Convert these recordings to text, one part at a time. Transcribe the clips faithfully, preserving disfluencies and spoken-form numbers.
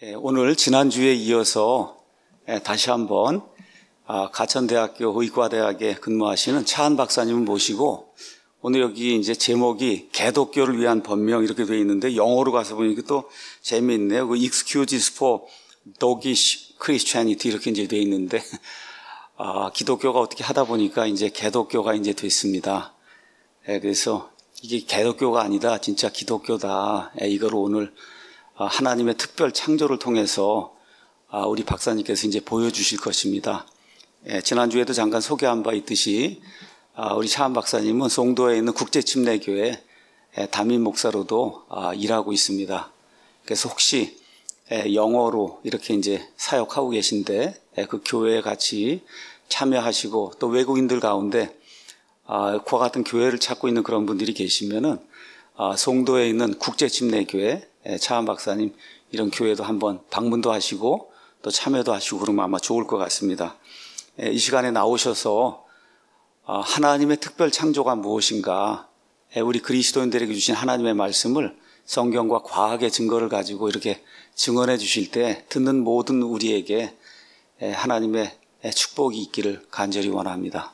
예, 오늘 지난주에 이어서 예, 다시 한번 아, 가천대학교 의과대학에 근무하시는 차한 박사님을 모시고 오늘 여기 이제 제목이 개독교를 위한 번명 이렇게 되어 있는데 영어로 가서 보니까 또 재미있네요. 그 Excuses for Doggish Christianity 이렇게 이제 되어 있는데 아, 기독교가 어떻게 하다 보니까 이제 개독교가 이제 됐습니다. 예, 그래서 이게 개독교가 아니다, 진짜 기독교다. 예, 이걸 오늘 하나님의 특별 창조를 통해서 우리 박사님께서 이제 보여주실 것입니다. 예, 지난주에도 잠깐 소개한 바 있듯이 우리 차한 박사님은 송도에 있는 국제침례교회 담임 목사로도 일하고 있습니다. 그래서 혹시 영어로 이렇게 이제 사역하고 계신데 그 교회에 같이 참여하시고 또 외국인들 가운데 그와 같은 교회를 찾고 있는 그런 분들이 계시면은 송도에 있는 국제침례교회 차한 박사님 이런 교회도 한번 방문도 하시고 또 참여도 하시고 그러면 아마 좋을 것 같습니다. 이 시간에 나오셔서 하나님의 특별 창조가 무엇인가, 우리 그리스도인들에게 주신 하나님의 말씀을 성경과 과학의 증거를 가지고 이렇게 증언해 주실 때 듣는 모든 우리에게 하나님의 축복이 있기를 간절히 원합니다.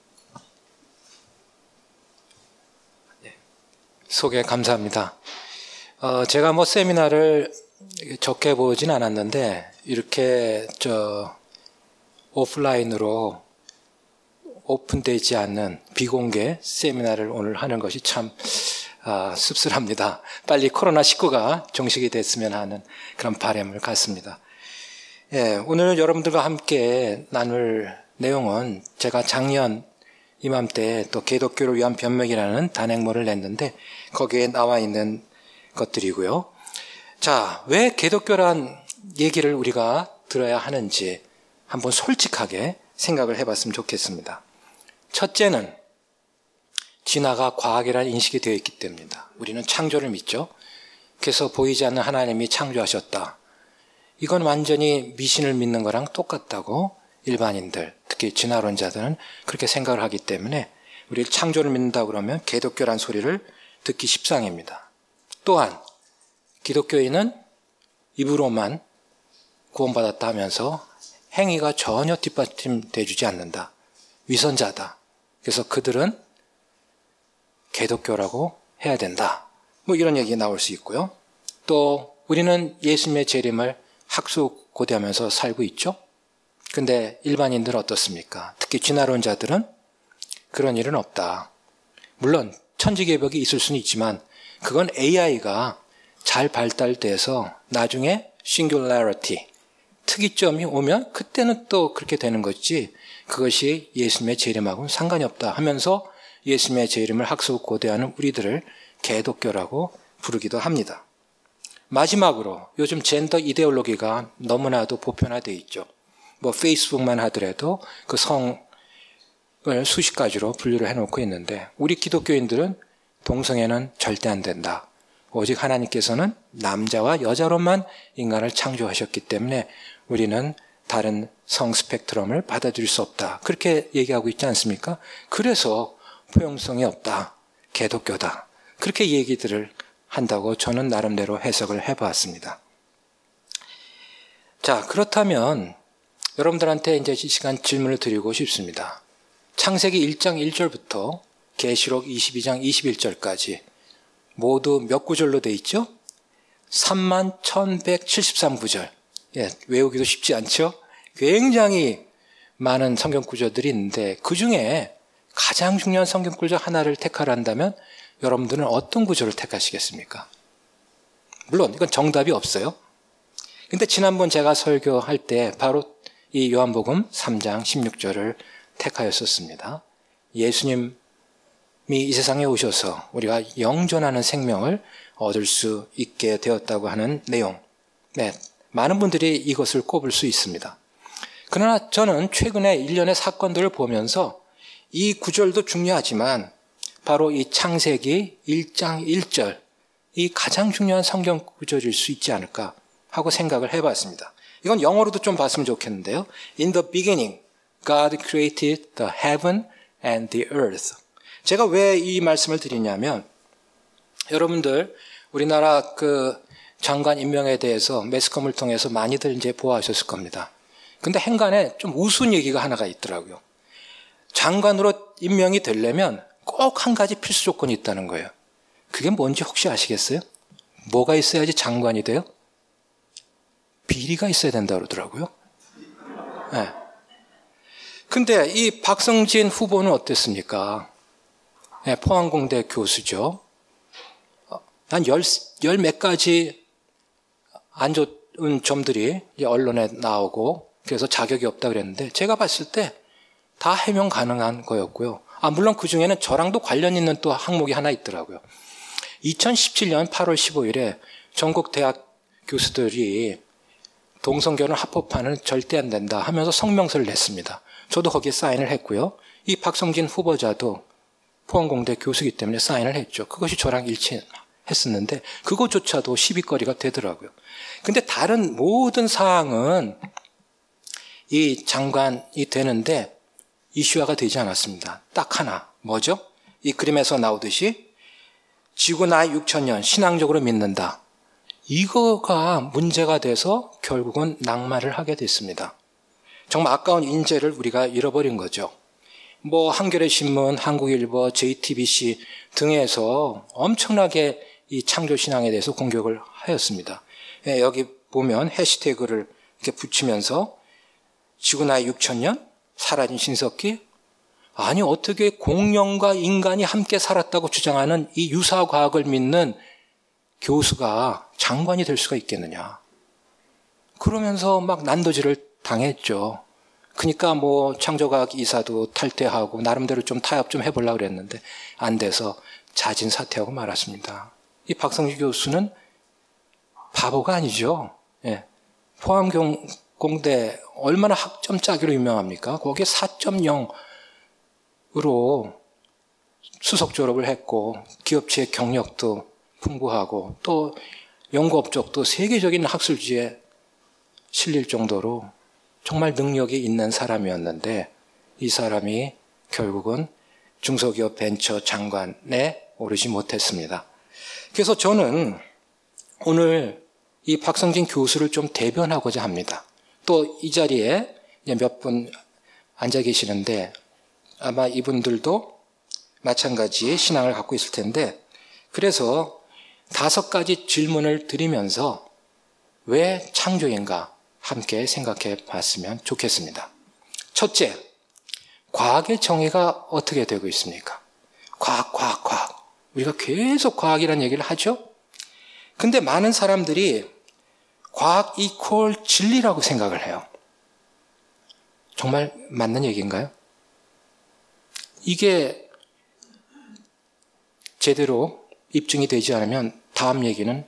소개 감사합니다. 어, 제가 뭐 세미나를 적게 보진 않았는데 이렇게 저 오프라인으로 오픈되지 않는 비공개 세미나를 오늘 하는 것이 참 아, 씁쓸합니다. 빨리 코로나십구가 종식이 됐으면 하는 그런 바람을 갖습니다. 예, 오늘 여러분들과 함께 나눌 내용은 제가 작년 이맘때 또 개독교를 위한 변명이라는 단행본을 냈는데 거기에 나와 있는 것들이고요. 자, 왜 개독교란 얘기를 우리가 들어야 하는지 한번 솔직하게 생각을 해봤으면 좋겠습니다. 첫째는 진화가 과학이라는 인식이 되어 있기 때문입니다. 우리는 창조를 믿죠. 그래서 보이지 않는 하나님이 창조하셨다. 이건 완전히 미신을 믿는 거랑 똑같다고 일반인들, 특히 진화론자들은 그렇게 생각을 하기 때문에 우리 창조를 믿는다 그러면 개독교란 소리를 듣기 십상입니다. 또한 기독교인은 입으로만 구원받았다 하면서 행위가 전혀 뒷받침돼 주지 않는다. 위선자다. 그래서 그들은 개독교라고 해야 된다. 뭐 이런 얘기 나올 수 있고요. 또 우리는 예수님의 재림을 학수고대하면서 살고 있죠. 근데 일반인들은 어떻습니까? 특히 진화론자들은 그런 일은 없다. 물론 천지개벽이 있을 수는 있지만 그건 에이아이가 잘 발달돼서 나중에 singularity, 특이점이 오면 그때는 또 그렇게 되는 거지 그것이 예수님의 재림하고는 상관이 없다 하면서 예수님의 재림을 학수고대하는 우리들을 개독교라고 부르기도 합니다. 마지막으로 요즘 젠더 이데올로기가 너무나도 보편화되어 있죠. 뭐 페이스북만 하더라도 그 성을 수십 가지로 분류를 해놓고 있는데 우리 기독교인들은 동성애는 절대 안 된다. 오직 하나님께서는 남자와 여자로만 인간을 창조하셨기 때문에 우리는 다른 성 스펙트럼을 받아들일 수 없다. 그렇게 얘기하고 있지 않습니까? 그래서 포용성이 없다. 개독교다. 그렇게 얘기들을 한다고 저는 나름대로 해석을 해봤습니다. 자, 그렇다면 여러분들한테 이제 이 시간 질문을 드리고 싶습니다. 창세기 일 장 일 절부터 계시록 이십이 장 이십일 절까지 모두 몇 구절로 돼 있죠? 삼만 천백칠십삼 구절. 예, 외우기도 쉽지 않죠? 굉장히 많은 성경 구절들이 있는데 그 중에 가장 중요한 성경 구절 하나를 택하란다면 여러분들은 어떤 구절을 택하시겠습니까? 물론 이건 정답이 없어요. 근데 지난번 제가 설교할 때 바로 이 요한복음 삼 장 십육 절을 택하였었습니다. 예수님이 이 세상에 오셔서 우리가 영존하는 생명을 얻을 수 있게 되었다고 하는 내용. 네, 많은 분들이 이것을 꼽을 수 있습니다. 그러나 저는 최근에 일련의 사건들을 보면서 이 구절도 중요하지만 바로 이 창세기 일 장 일 절, 이 가장 중요한 성경 구절일 수 있지 않을까 하고 생각을 해봤습니다. 이건 영어로도 좀 봤으면 좋겠는데요. In the beginning, God created the heaven and the earth. 제가 왜 이 말씀을 드리냐면 여러분들 우리나라 그 장관 임명에 대해서 매스컴을 통해서 많이들 이제 보아하셨을 겁니다. 근데 행간에 좀 우스운 얘기가 하나가 있더라고요. 장관으로 임명이 되려면 꼭 한 가지 필수 조건이 있다는 거예요. 그게 뭔지 혹시 아시겠어요? 뭐가 있어야지 장관이 돼요? 비리가 있어야 된다 그러더라고요. 네. 근데 이 박성진 후보는 어땠습니까? 네, 포항공대 교수죠. 한 열, 열 몇 가지 안 좋은 점들이 언론에 나오고 그래서 자격이 없다 그랬는데 제가 봤을 때 다 해명 가능한 거였고요. 아, 물론 그 중에는 저랑도 관련 있는 또 항목이 하나 있더라고요. 이천십칠 년 팔월 십오일에 전국 대학 교수들이 동성결혼 합법화는 절대 안 된다 하면서 성명서를 냈습니다. 저도 거기에 사인을 했고요. 이 박성진 후보자도 포항공대 교수이기 때문에 사인을 했죠. 그것이 저랑 일치했었는데 그것조차도 시비거리가 되더라고요. 근데 다른 모든 사항은 이 장관이 되는데 이슈화가 되지 않았습니다. 딱 하나. 뭐죠? 이 그림에서 나오듯이 지구 나이 육천 년 신앙적으로 믿는다. 이거가 문제가 돼서 결국은 낙마를 하게 됐습니다. 정말 아까운 인재를 우리가 잃어버린 거죠. 뭐 한겨레 신문, 한국일보, 제이티비씨 등에서 엄청나게 이 창조 신앙에 대해서 공격을 하였습니다. 예, 여기 보면 해시태그를 이렇게 붙이면서 지구 나이 육천 년 사라진 신석기? 아니 어떻게 공룡과 인간이 함께 살았다고 주장하는 이 유사과학을 믿는 교수가 장관이 될 수가 있겠느냐. 그러면서 막 난도질을 당했죠. 그러니까 뭐 창조과학 이사도 탈퇴하고 나름대로 좀 타협 좀 해보려고 그랬는데 안 돼서 자진 사퇴하고 말았습니다. 이 박성진 교수는 바보가 아니죠. 예. 포항공대 얼마나 학점 짜기로 유명합니까? 거기에 사 점 영으로 수석 졸업을 했고 기업체의 경력도 풍부하고 또 연구 업적도 세계적인 학술지에 실릴 정도로 정말 능력이 있는 사람이었는데 이 사람이 결국은 중소기업 벤처 장관에 오르지 못했습니다. 그래서 저는 오늘 이 박성진 교수를 좀 대변하고자 합니다. 또 이 자리에 몇 분 앉아 계시는데 아마 이분들도 마찬가지의 신앙을 갖고 있을 텐데 그래서 다섯 가지 질문을 드리면서 왜 창조인가 함께 생각해 봤으면 좋겠습니다. 첫째, 과학의 정의가 어떻게 되고 있습니까? 과학, 과학, 과학. 우리가 계속 과학이라는 얘기를 하죠? 근데 많은 사람들이 과학 이퀄 진리라고 생각을 해요. 정말 맞는 얘기인가요? 이게 제대로 입증이 되지 않으면 다음 얘기는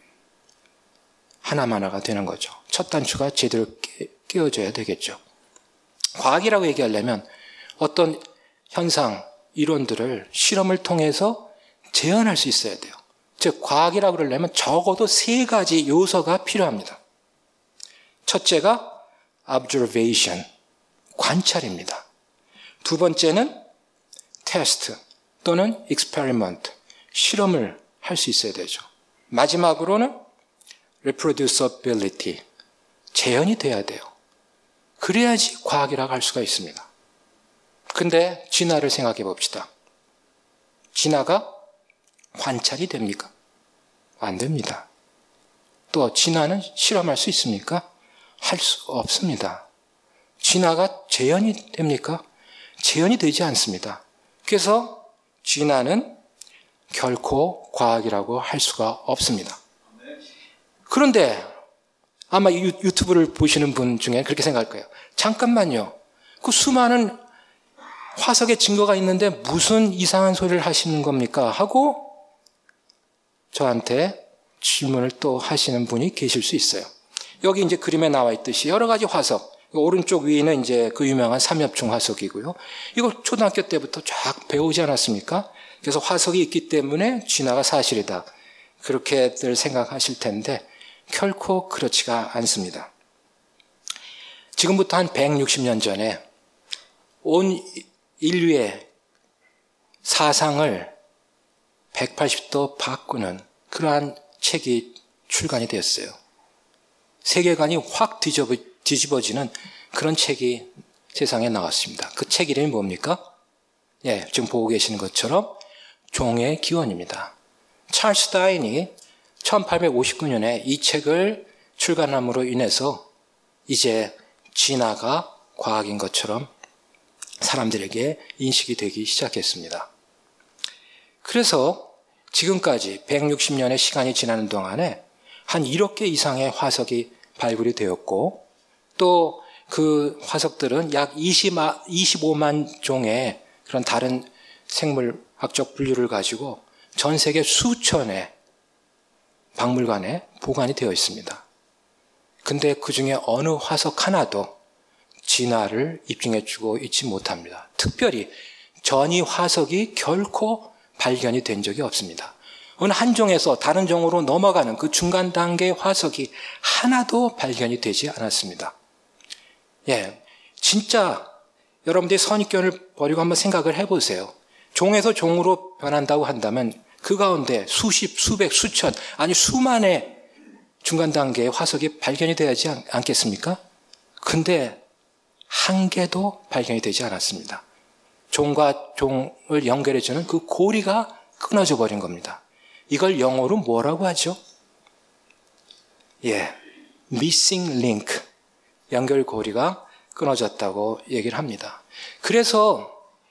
하나만화가 되는 거죠. 첫 단추가 제대로 끼워져야 되겠죠. 과학이라고 얘기하려면 어떤 현상, 이론들을 실험을 통해서 재현할 수 있어야 돼요. 즉 과학이라고 그러려면 적어도 세 가지 요소가 필요합니다. 첫째가 observation, 관찰입니다. 두 번째는 test 또는 experiment, 실험을 할 수 있어야 되죠. 마지막으로는 reproducibility, 재현이 돼야 돼요. 그래야지 과학이라고 할 수가 있습니다. 근데 진화를 생각해 봅시다. 진화가 관찰이 됩니까? 안 됩니다. 또 진화는 실험할 수 있습니까? 할 수 없습니다. 진화가 재현이 됩니까? 재현이 되지 않습니다. 그래서 진화는 결코 과학이라고 할 수가 없습니다. 그런데 아마 유튜브를 보시는 분 중에 그렇게 생각할 거예요. 잠깐만요. 그 수많은 화석의 증거가 있는데 무슨 이상한 소리를 하시는 겁니까? 하고 저한테 질문을 또 하시는 분이 계실 수 있어요. 여기 이제 그림에 나와 있듯이 여러 가지 화석, 오른쪽 위는 이제 그 유명한 삼엽충 화석이고요. 이거 초등학교 때부터 쫙 배우지 않았습니까? 그래서 화석이 있기 때문에 진화가 사실이다. 그렇게들 생각하실 텐데 결코 그렇지가 않습니다. 지금부터 한 백육십 년 전에 온 인류의 사상을 백팔십 도 바꾸는 그러한 책이 출간이 되었어요. 세계관이 확 뒤집어, 뒤집어지는 그런 책이 세상에 나왔습니다. 그 책 이름이 뭡니까? 예, 지금 보고 계시는 것처럼 종의 기원입니다. 찰스 다윈이 천팔백오십구 년에 이 책을 출간함으로 인해서 이제 진화가 과학인 것처럼 사람들에게 인식이 되기 시작했습니다. 그래서 지금까지 백육십 년의 시간이 지나는 동안에 한 일억 개 이상의 화석이 발굴이 되었고 또 그 화석들은 약 이십오만 종의 그런 다른 생물학적 분류를 가지고 전 세계 수천의 박물관에 보관이 되어 있습니다. 근데 그 중에 어느 화석 하나도 진화를 입증해주고 있지 못합니다. 특별히 전이 화석이 결코 발견이 된 적이 없습니다. 어느 한 종에서 다른 종으로 넘어가는 그 중간 단계의 화석이 하나도 발견이 되지 않았습니다. 예, 진짜 여러분들이 선입견을 버리고 한번 생각을 해보세요. 종에서 종으로 변한다고 한다면 그 가운데 수십, 수백, 수천, 아니 수만의 중간 단계의 화석이 발견이 되지 않겠습니까? 근데 한 개도 발견이 되지 않았습니다. 종과 종을 연결해주는 그 고리가 끊어져 버린 겁니다. 이걸 영어로 뭐라고 하죠? 예, missing link. 연결고리가 끊어졌다고 얘기를 합니다. 그래서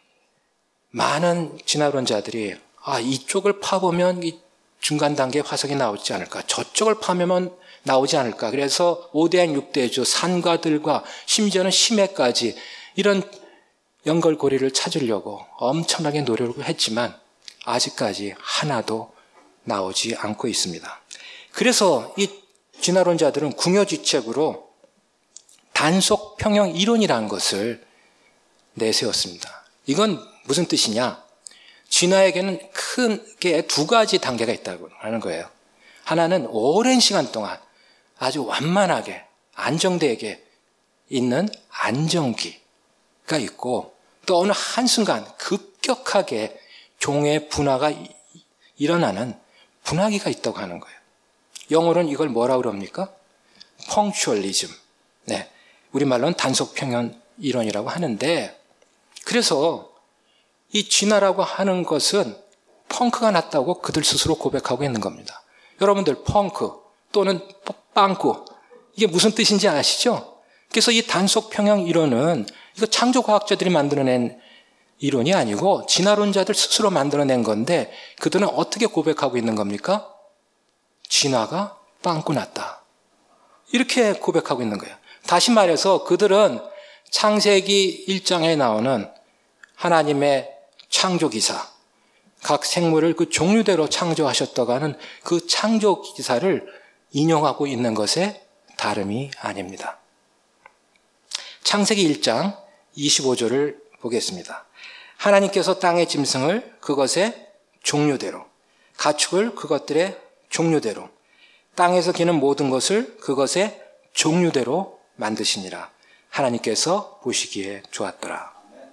많은 진화론자들이 아, 이쪽을 파보면 이 중간 단계 화석이 나오지 않을까? 저쪽을 파면 나오지 않을까? 그래서 오대양 육대주, 산과들과 심지어는 심해까지 이런 연결고리를 찾으려고 엄청나게 노력을 했지만 아직까지 하나도 나오지 않고 있습니다. 그래서 이 진화론자들은 궁여지책으로 단속 평형 이론이라는 것을 내세웠습니다. 이건 무슨 뜻이냐? 진화에게는 크게 두 가지 단계가 있다고 하는 거예요. 하나는 오랜 시간 동안 아주 완만하게 안정되게 있는 안정기가 있고 또 어느 한순간 급격하게 종의 분화가 일어나는 분화기가 있다고 하는 거예요. 영어로는 이걸 뭐라고 그럽니까? 펑츄얼리즘. 네, 우리말로는 단속평형 이론이라고 하는데 그래서 이 진화라고 하는 것은 펑크가 났다고 그들 스스로 고백하고 있는 겁니다. 여러분들 펑크 또는 빵꾸 이게 무슨 뜻인지 아시죠? 그래서 이 단속평형 이론은 이거 창조과학자들이 만들어낸 이론이 아니고 진화론자들 스스로 만들어낸 건데 그들은 어떻게 고백하고 있는 겁니까? 진화가 빵꾸 났다. 이렇게 고백하고 있는 거예요. 다시 말해서 그들은 창세기 일 장에 나오는 하나님의 창조기사, 각 생물을 그 종류대로 창조하셨다고 하는 그 창조기사를 인용하고 있는 것에 다름이 아닙니다. 창세기 일 장 이십오 절을 보겠습니다. 하나님께서 땅의 짐승을 그것의 종류대로, 가축을 그것들의 종류대로, 땅에서 기는 모든 것을 그것의 종류대로 만드시니라. 하나님께서 보시기에 좋았더라.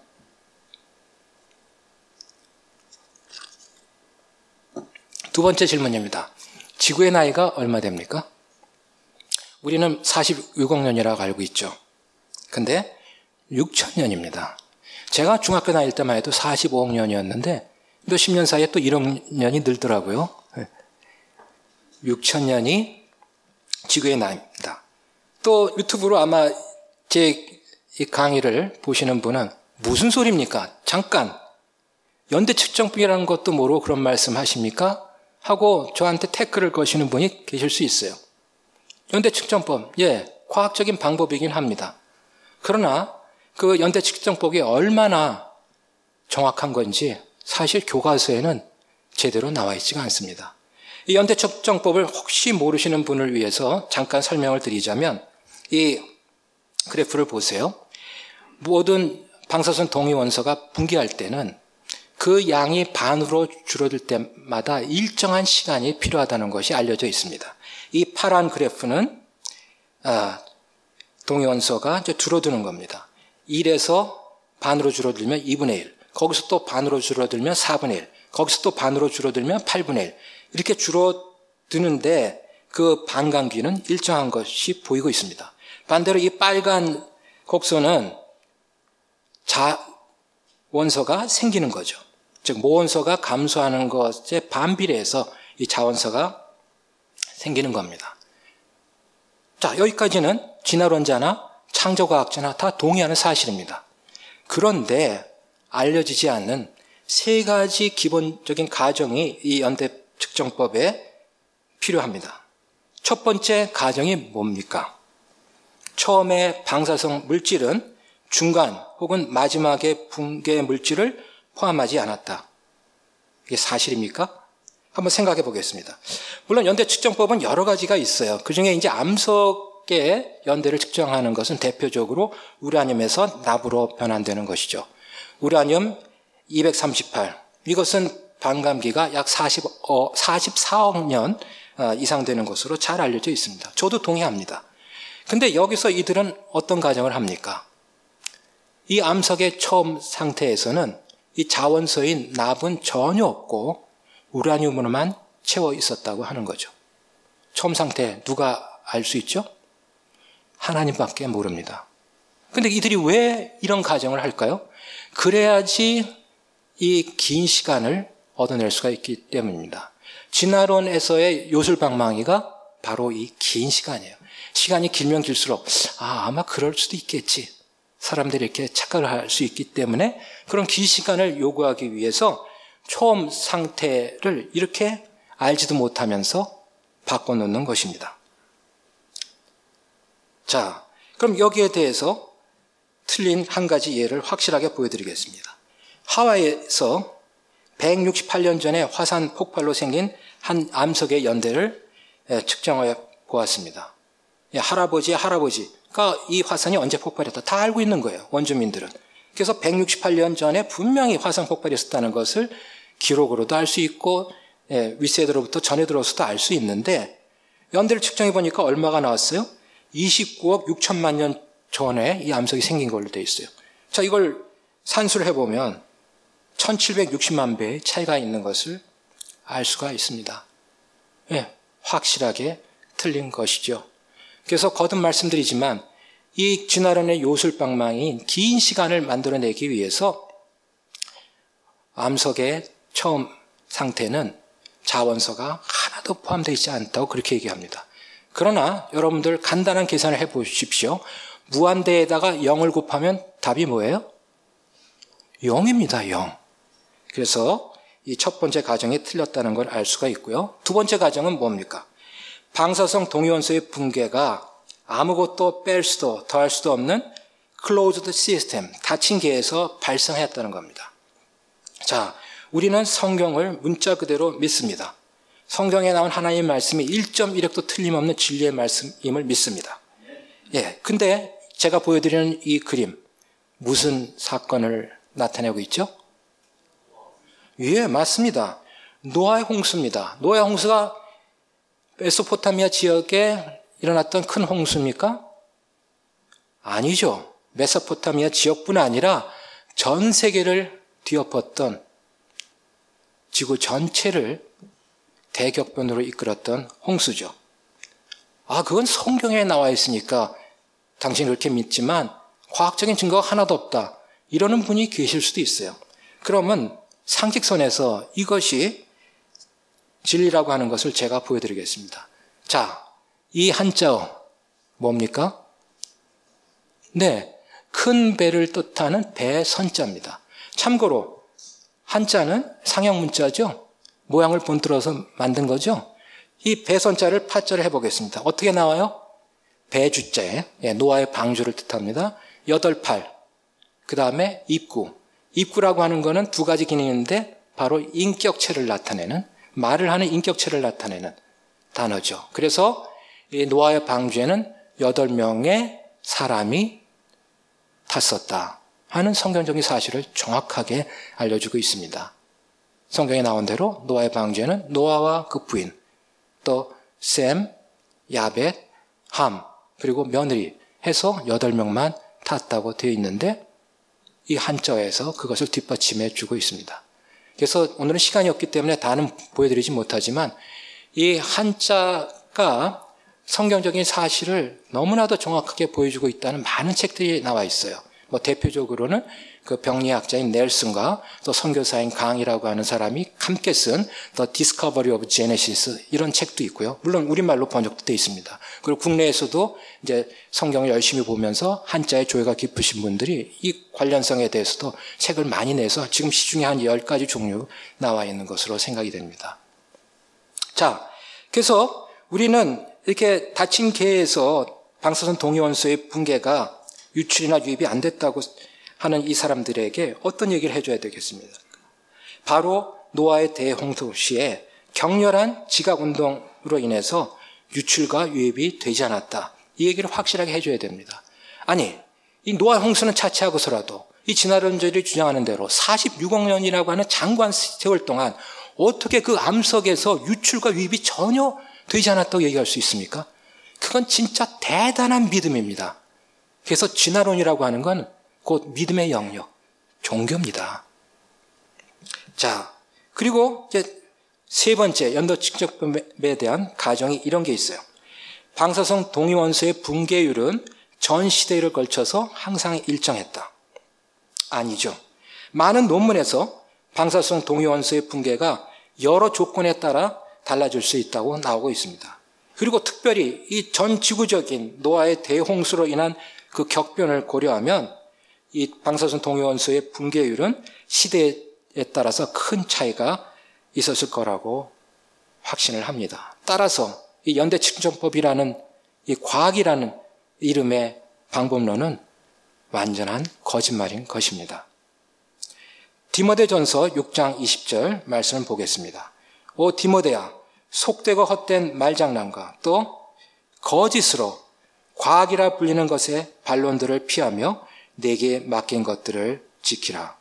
두 번째 질문입니다. 지구의 나이가 얼마 됩니까? 우리는 사십육억 년이라고 알고 있죠. 근데 육천 년입니다. 제가 중학교 다닐 때만 해도 사십오억 년이었는데 몇십 년 사이에 또 일억 년이 늘더라고요. 육천 년이 지구의 나이입니다. 또 유튜브로 아마 제 이 강의를 보시는 분은 무슨 소리입니까? 잠깐 연대 측정법이라는 것도 모르고 그런 말씀 하십니까? 하고 저한테 태클을 거시는 분이 계실 수 있어요. 연대 측정법, 예, 과학적인 방법이긴 합니다. 그러나 그 연대 측정법이 얼마나 정확한 건지 사실 교과서에는 제대로 나와 있지가 않습니다. 이 연대 측정법을 혹시 모르시는 분을 위해서 잠깐 설명을 드리자면 이 그래프를 보세요. 모든 방사선 동위원소가 분기할 때는 그 양이 반으로 줄어들 때마다 일정한 시간이 필요하다는 것이 알려져 있습니다. 이 파란 그래프는 아, 동위원소가 이제 줄어드는 겁니다. 일에서 반으로 줄어들면 이분의 일, 거기서 또 반으로 줄어들면 사분의 일, 거기서 또 반으로 줄어들면 팔분의 일 이렇게 줄어드는데 그 반감기는 일정한 것이 보이고 있습니다. 반대로 이 빨간 곡선은 자원서가 생기는 거죠. 즉 모원서가 감소하는 것에 반비례해서 이 자원서가 생기는 겁니다. 자, 여기까지는 진화론자나 창조과학자나 다 동의하는 사실입니다. 그런데 알려지지 않는 세 가지 기본적인 가정이 이 연대 측정법에 필요합니다. 첫 번째 가정이 뭡니까? 처음에 방사성 물질은 중간 혹은 마지막에 붕괴 물질을 포함하지 않았다. 이게 사실입니까? 한번 생각해 보겠습니다. 물론 연대 측정법은 여러 가지가 있어요. 그중에 이제 암석의 연대를 측정하는 것은 대표적으로 우라늄에서 납으로 변환되는 것이죠. 우라늄 이백삼십팔. 이것은 반감기가 약 사십, 어, 사십사억 년 이상 되는 것으로 잘 알려져 있습니다. 저도 동의합니다. 근데 여기서 이들은 어떤 가정을 합니까? 이 암석의 처음 상태에서는 이 자원서인 납은 전혀 없고 우라늄으로만 채워 있었다고 하는 거죠. 처음 상태 누가 알 수 있죠? 하나님밖에 모릅니다. 근데 이들이 왜 이런 가정을 할까요? 그래야지 이 긴 시간을 얻어낼 수가 있기 때문입니다. 진화론에서의 요술방망이가 바로 이 긴 시간이에요. 시간이 길면 길수록 아, 아마 그럴 수도 있겠지. 사람들이 이렇게 착각을 할 수 있기 때문에 그런 긴 시간을 요구하기 위해서 처음 상태를 이렇게 알지도 못하면서 바꿔놓는 것입니다. 자, 그럼 여기에 대해서 틀린 한 가지 예를 확실하게 보여드리겠습니다. 하와이에서 백육십팔 년 전에 화산 폭발로 생긴 한 암석의 연대를 측정해 보았습니다. 할아버지의 할아버지가 이 화산이 언제 폭발했다 다 알고 있는 거예요. 원주민들은. 그래서 백육십팔 년 전에 분명히 화산 폭발이 있었다는 것을 기록으로도 알 수 있고 윗세대로부터 전해 들어서도 알 수 있는데 연대를 측정해 보니까 얼마가 나왔어요? 이십구억 육천만 년 전에 이 암석이 생긴 걸로 되어 있어요. 자, 이걸 산수를 해보면 천칠백육십만 배의 차이가 있는 것을 알 수가 있습니다. 예, 확실하게 틀린 것이죠. 그래서 거듭 말씀드리지만 이 진화론의 요술방망이인 긴 시간을 만들어내기 위해서 암석의 처음 상태는 자원서가 하나도 포함되어 있지 않다고 그렇게 얘기합니다. 그러나 여러분들 간단한 계산을 해보십시오. 무한대에다가 영을 곱하면 답이 뭐예요? 영입니다. 영. 그래서 이 첫 번째 가정이 틀렸다는 걸 알 수가 있고요. 두 번째 가정은 뭡니까? 방사성 동위원소의 붕괴가 아무것도 뺄 수도 더할 수도 없는 closed system, 닫힌 계에서 발생했다는 겁니다. 자, 우리는 성경을 문자 그대로 믿습니다. 성경에 나온 하나님의 말씀이 일 점 일 획도 틀림없는 진리의 말씀임을 믿습니다. 예, 근데 제가 보여드리는 이 그림, 무슨 사건을 나타내고 있죠? 예, 맞습니다. 노아의 홍수입니다. 노아의 홍수가 메소포타미아 지역에 일어났던 큰 홍수입니까? 아니죠. 메소포타미아 지역뿐 아니라 전 세계를 뒤엎었던 지구 전체를 대격변으로 이끌었던 홍수죠. 아, 그건 성경에 나와 있으니까 당신이 그렇게 믿지만 과학적인 증거가 하나도 없다. 이러는 분이 계실 수도 있어요. 그러면 상식선에서 이것이 진리라고 하는 것을 제가 보여드리겠습니다. 자, 이 한자어 뭡니까? 네, 큰 배를 뜻하는 배선자입니다. 참고로 한자는 상형 문자죠. 모양을 본뜨러서 만든 거죠. 이 배선자를 파자를 해보겠습니다. 어떻게 나와요? 배주자에 예, 노아의 방주를 뜻합니다. 여덟 팔. 그 다음에 입구. 입구라고 하는 것은 두 가지 기능이 있는데 바로 인격체를 나타내는, 말을 하는 인격체를 나타내는 단어죠. 그래서 이 노아의 방주에는 여덟 명의 사람이 탔었다 하는 성경적인 사실을 정확하게 알려주고 있습니다. 성경에 나온 대로 노아의 방주에는 노아와 그 부인, 또 셈, 야벳, 함, 그리고 며느리 해서 여덟 명만 탔다고 되어 있는데 이 한자에서 그것을 뒷받침해 주고 있습니다. 그래서 오늘은 시간이 없기 때문에 다는 보여드리지 못하지만 이 한자 성경적인 사실을 너무나도 정확하게 보여주고 있다는 많은 책들이 나와 있어요. 뭐 대표적으로는 그 병리학자인 넬슨과 또 선교사인 강이라고 하는 사람이 함께 쓴 The Discovery of Genesis 이런 책도 있고요. 물론 우리말로 번역도 되어 있습니다. 그리고 국내에서도 이제 성경을 열심히 보면서 한자에 조예가 깊으신 분들이 이 관련성에 대해서도 책을 많이 내서 지금 시중에 한 열 가지 종류 나와 있는 것으로 생각이 됩니다. 자, 그래서 우리는 이렇게 닫힌 계에서 방사선 동위원소의 붕괴가 유출이나 유입이 안 됐다고 하는 이 사람들에게 어떤 얘기를 해줘야 되겠습니다. 바로 노아의 대홍수 시에 격렬한 지각운동으로 인해서 유출과 유입이 되지 않았다. 이 얘기를 확실하게 해줘야 됩니다. 아니, 이 노아 홍수는 차치하고서라도 이 진화론자들이 주장하는 대로 사십육억 년이라고 하는 장관 세월 동안 어떻게 그 암석에서 유출과 유입이 전혀 되지 않았다고 얘기할 수 있습니까? 그건 진짜 대단한 믿음입니다. 그래서 진화론이라고 하는 건 곧 믿음의 영역, 종교입니다. 자, 그리고 이제 세 번째 연도 측정법에 대한 가정이 이런 게 있어요. 방사성 동위원소의 붕괴율은 전 시대를 걸쳐서 항상 일정했다. 아니죠. 많은 논문에서 방사성 동위원소의 붕괴가 여러 조건에 따라 달라질 수 있다고 나오고 있습니다. 그리고 특별히 이 전 지구적인 노아의 대홍수로 인한 그 격변을 고려하면 이 방사선 동위원소의 붕괴율은 시대에 따라서 큰 차이가 있었을 거라고 확신을 합니다. 따라서 이 연대 측정법이라는 이 과학이라는 이름의 방법론은 완전한 거짓말인 것입니다. 디모데전서 육 장 이십 절 말씀을 보겠습니다. 오 디모데야, 속되고 헛된 말장난과 또 거짓으로 과학이라 불리는 것의 반론들을 피하며 내게 맡긴 것들을 지키라.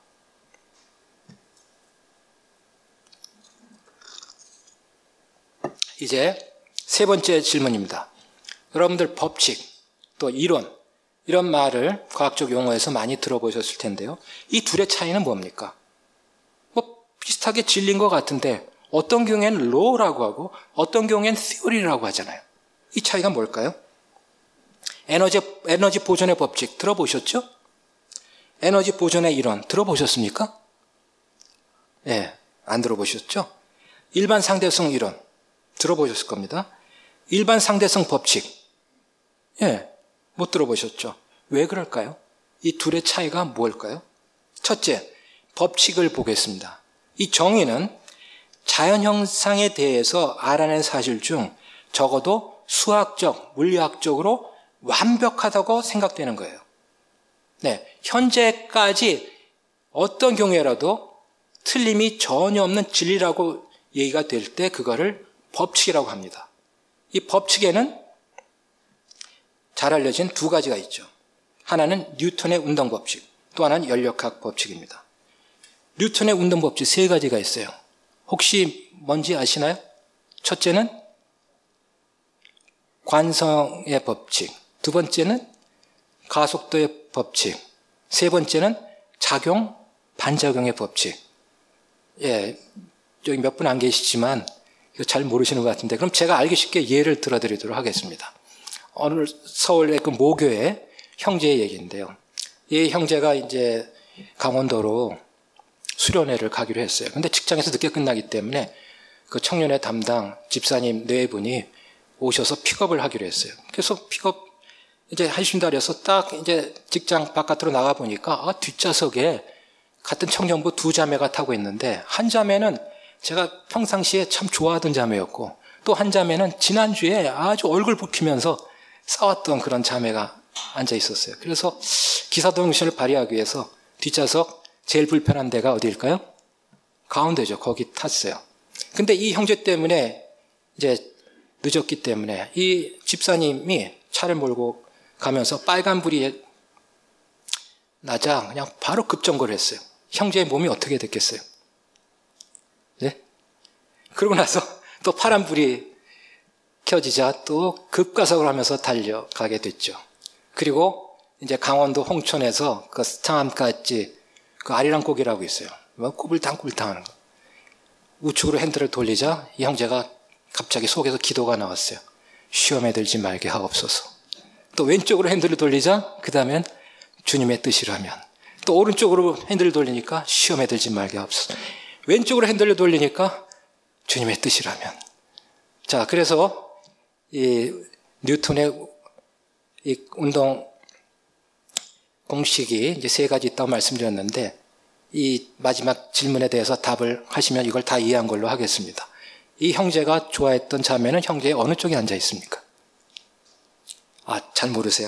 이제 세 번째 질문입니다. 여러분들 법칙, 또 이론, 이런 말을 과학적 용어에서 많이 들어보셨을 텐데요. 이 둘의 차이는 뭡니까? 뭐 비슷하게 진리인 것 같은데 어떤 경우에는 law라고 하고 어떤 경우에는 theory라고 하잖아요. 이 차이가 뭘까요? 에너지, 에너지 보존의 법칙 들어보셨죠? 에너지 보존의 이론 들어보셨습니까? 예, 네, 안 들어보셨죠? 일반 상대성 이론 들어보셨을 겁니다. 일반 상대성 법칙, 예, 네, 못 들어보셨죠? 왜 그럴까요? 이 둘의 차이가 뭘까요? 첫째, 법칙을 보겠습니다. 이 정의는 자연 현상에 대해서 알아낸 사실 중 적어도 수학적, 물리학적으로 완벽하다고 생각되는 거예요. 네, 현재까지 어떤 경우에라도 틀림이 전혀 없는 진리라고 얘기가 될 때 그거를 법칙이라고 합니다. 이 법칙에는 잘 알려진 두 가지가 있죠. 하나는 뉴턴의 운동법칙, 또 하나는 연력학 법칙입니다. 뉴턴의 운동법칙 세 가지가 있어요. 혹시 뭔지 아시나요? 첫째는 관성의 법칙, 두 번째는 가속도의 법칙, 세 번째는 작용, 반작용의 법칙. 예, 여기 몇 분 안 계시지만 이거 잘 모르시는 것 같은데 그럼 제가 알기 쉽게 예를 들어드리도록 하겠습니다. 오늘 서울의 그 모교의 형제의 얘기인데요. 이 형제가 이제 강원도로 수련회를 가기로 했어요. 근데 직장에서 늦게 끝나기 때문에 그 청년회 담당 집사님 네 분이 오셔서 픽업을 하기로 했어요. 그래서 픽업 이제 한신달에서 딱 이제 직장 바깥으로 나가 보니까 아, 뒷좌석에 같은 청년부 두 자매가 타고 있는데 한 자매는 제가 평상시에 참 좋아하던 자매였고 또 한 자매는 지난주에 아주 얼굴 붉히면서 싸웠던 그런 자매가 앉아 있었어요. 그래서 기사동정신을 발휘하기 위해서 뒷좌석 제일 불편한 데가 어디일까요? 가운데죠. 거기 탔어요. 근데 이 형제 때문에 이제 늦었기 때문에 이 집사님이 차를 몰고 가면서 빨간불이 나자 그냥 바로 급정거를 했어요. 형제의 몸이 어떻게 됐겠어요? 네? 그러고 나서 또 파란불이 켜지자 또 급가속을 하면서 달려가게 됐죠. 그리고 이제 강원도 홍천에서 그 스탕함까지 그 아리랑고기라고 있어요. 뭐 꾸불탕꾸불탕 하는 거. 우측으로 핸들을 돌리자 이 형제가 갑자기 속에서 기도가 나왔어요. 시험에 들지 말게 하옵소서. 또 왼쪽으로 핸들을 돌리자 그 다음엔 주님의 뜻이라면. 또 오른쪽으로 핸들을 돌리니까 시험에 들지 말게 하옵소서. 왼쪽으로 핸들을 돌리니까 주님의 뜻이라면. 자, 그래서 이 뉴턴의 이 운동 공식이 이제 세 가지 있다고 말씀드렸는데 이 마지막 질문에 대해서 답을 하시면 이걸 다 이해한 걸로 하겠습니다. 이 형제가 좋아했던 자매는 형제의 어느 쪽에 앉아 있습니까? 아, 잘 모르세요?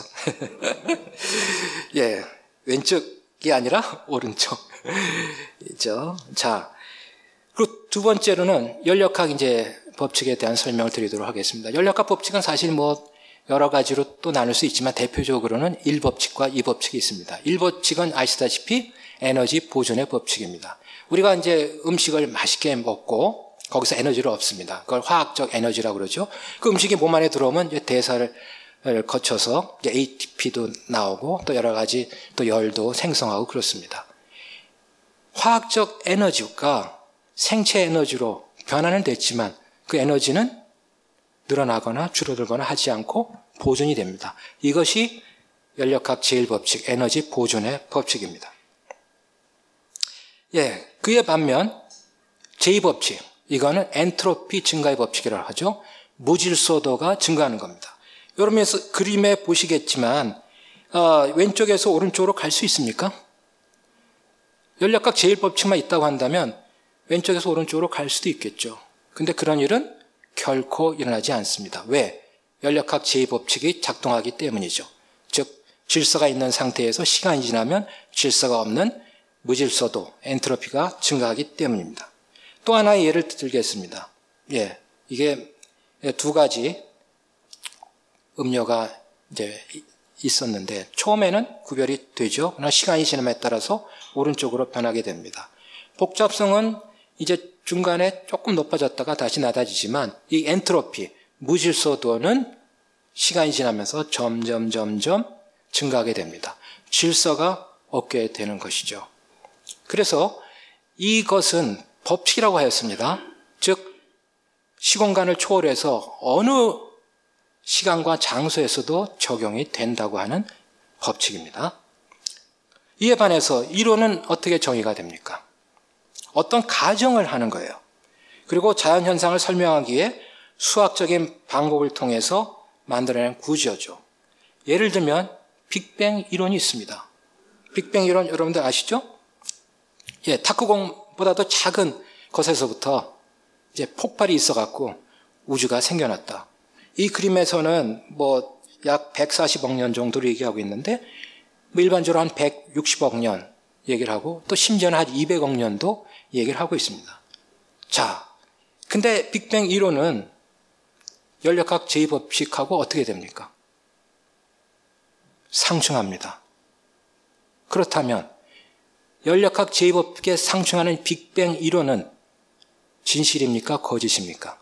예, 왼쪽이 아니라 오른쪽. 이죠. 자, 그리고 두 번째로는 연력학 이제 법칙에 대한 설명을 드리도록 하겠습니다. 연력학 법칙은 사실 뭐 여러 가지로 또 나눌 수 있지만 대표적으로는 일 법칙과 이 법칙이 있습니다. 일 법칙은 아시다시피 에너지 보존의 법칙입니다. 우리가 이제 음식을 맛있게 먹고 거기서 에너지를 얻습니다. 그걸 화학적 에너지라고 그러죠. 그 음식이 몸 안에 들어오면 이제 대사를 거쳐서 이제 에이티피도 나오고 또 여러 가지 또 열도 생성하고 그렇습니다. 화학적 에너지가 생체 에너지로 변화는 됐지만 그 에너지는 늘어나거나 줄어들거나 하지 않고 보존이 됩니다. 이것이 연력학 제일 법칙, 에너지 보존의 법칙입니다. 예, 그에 반면 제이 법칙, 이거는 엔트로피 증가의 법칙이라고 하죠. 무질서도가 증가하는 겁니다. 여러분 그림에 보시겠지만 어, 왼쪽에서 오른쪽으로 갈 수 있습니까? 연력학 제일 법칙만 있다고 한다면 왼쪽에서 오른쪽으로 갈 수도 있겠죠. 근데 그런 일은 결코 일어나지 않습니다. 왜? 연력학 제이 법칙이 작동하기 때문이죠. 즉 질서가 있는 상태에서 시간이 지나면 질서가 없는 무질서도, 엔트로피가 증가하기 때문입니다. 또 하나의 예를 들겠습니다. 예, 이게 두 가지 음료가 이제 있었는데 처음에는 구별이 되죠. 그러나 시간이 지남에 따라서 오른쪽으로 변하게 됩니다. 복잡성은 이제 중간에 조금 높아졌다가 다시 낮아지지만 이 엔트로피, 무질서도는 시간이 지나면서 점점 점점 증가하게 됩니다. 질서가 없게 되는 것이죠. 그래서 이것은 법칙이라고 하였습니다. 즉 시공간을 초월해서 어느 시간과 장소에서도 적용이 된다고 하는 법칙입니다. 이에 반해서 이론은 어떻게 정의가 됩니까? 어떤 가정을 하는 거예요. 그리고 자연현상을 설명하기에 수학적인 방법을 통해서 만들어낸 구조죠. 예를 들면 빅뱅 이론이 있습니다. 빅뱅 이론 여러분들 아시죠? 예, 탁구공보다도 작은 것에서부터 이제 폭발이 있어갖고 우주가 생겨났다. 이 그림에서는 뭐 약 백사십억 년 정도로 얘기하고 있는데 뭐 일반적으로 한 백육십억 년 얘기를 하고 또 심지어는 한 이백억 년도 얘기를 하고 있습니다. 자, 근데 빅뱅 이론은 연력학 제이 법칙하고 어떻게 됩니까? 상충합니다. 그렇다면 연력학 제이 법칙에 상충하는 빅뱅 이론은 진실입니까? 거짓입니까?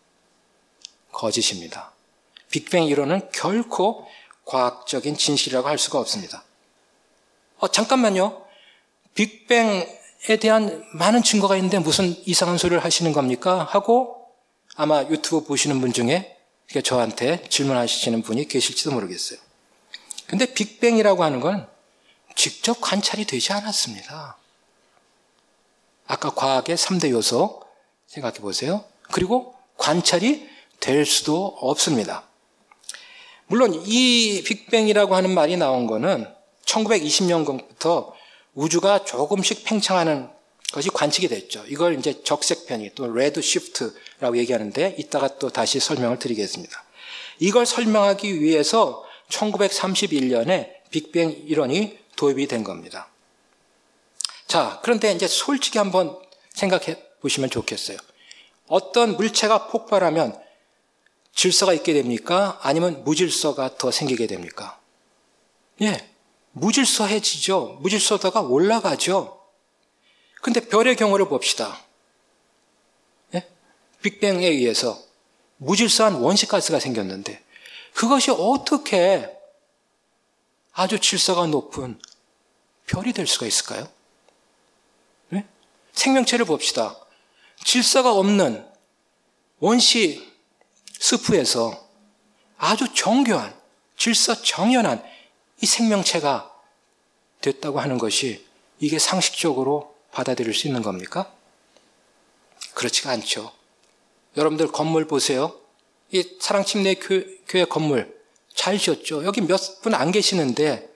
거짓입니다. 빅뱅 이론은 결코 과학적인 진실이라고 할 수가 없습니다. 어, 잠깐만요. 빅뱅에 대한 많은 증거가 있는데 무슨 이상한 소리를 하시는 겁니까? 하고 아마 유튜브 보시는 분 중에 저한테 질문하시는 분이 계실지도 모르겠어요. 근데 빅뱅이라고 하는 건 직접 관찰이 되지 않았습니다. 아까 과학의 삼 대 요소 생각해 보세요. 그리고 관찰이 될 수도 없습니다. 물론 이 빅뱅이라고 하는 말이 나온 거는 천구백이십 년부터 우주가 조금씩 팽창하는 것이 관측이 됐죠. 이걸 이제 적색편이 또 레드 시프트라고 얘기하는데 이따가 또 다시 설명을 드리겠습니다. 이걸 설명하기 위해서 천구백삼십일 년에 빅뱅 이론이 도입이 된 겁니다. 자, 그런데 이제 솔직히 한번 생각해 보시면 좋겠어요. 어떤 물체가 폭발하면 질서가 있게 됩니까? 아니면 무질서가 더 생기게 됩니까? 예, 무질서해지죠. 무질서도가 올라가죠. 근데 별의 경우를 봅시다. 예? 빅뱅에 의해서 무질서한 원시가스가 생겼는데 그것이 어떻게 아주 질서가 높은 별이 될 수가 있을까요? 예? 생명체를 봅시다. 질서가 없는 원시 스프에서 아주 정교한, 질서 정연한 이 생명체가 됐다고 하는 것이 이게 상식적으로 받아들일 수 있는 겁니까? 그렇지가 않죠. 여러분들 건물 보세요. 이 사랑침례교회 건물 잘 지었죠. 여기 몇 분 안 계시는데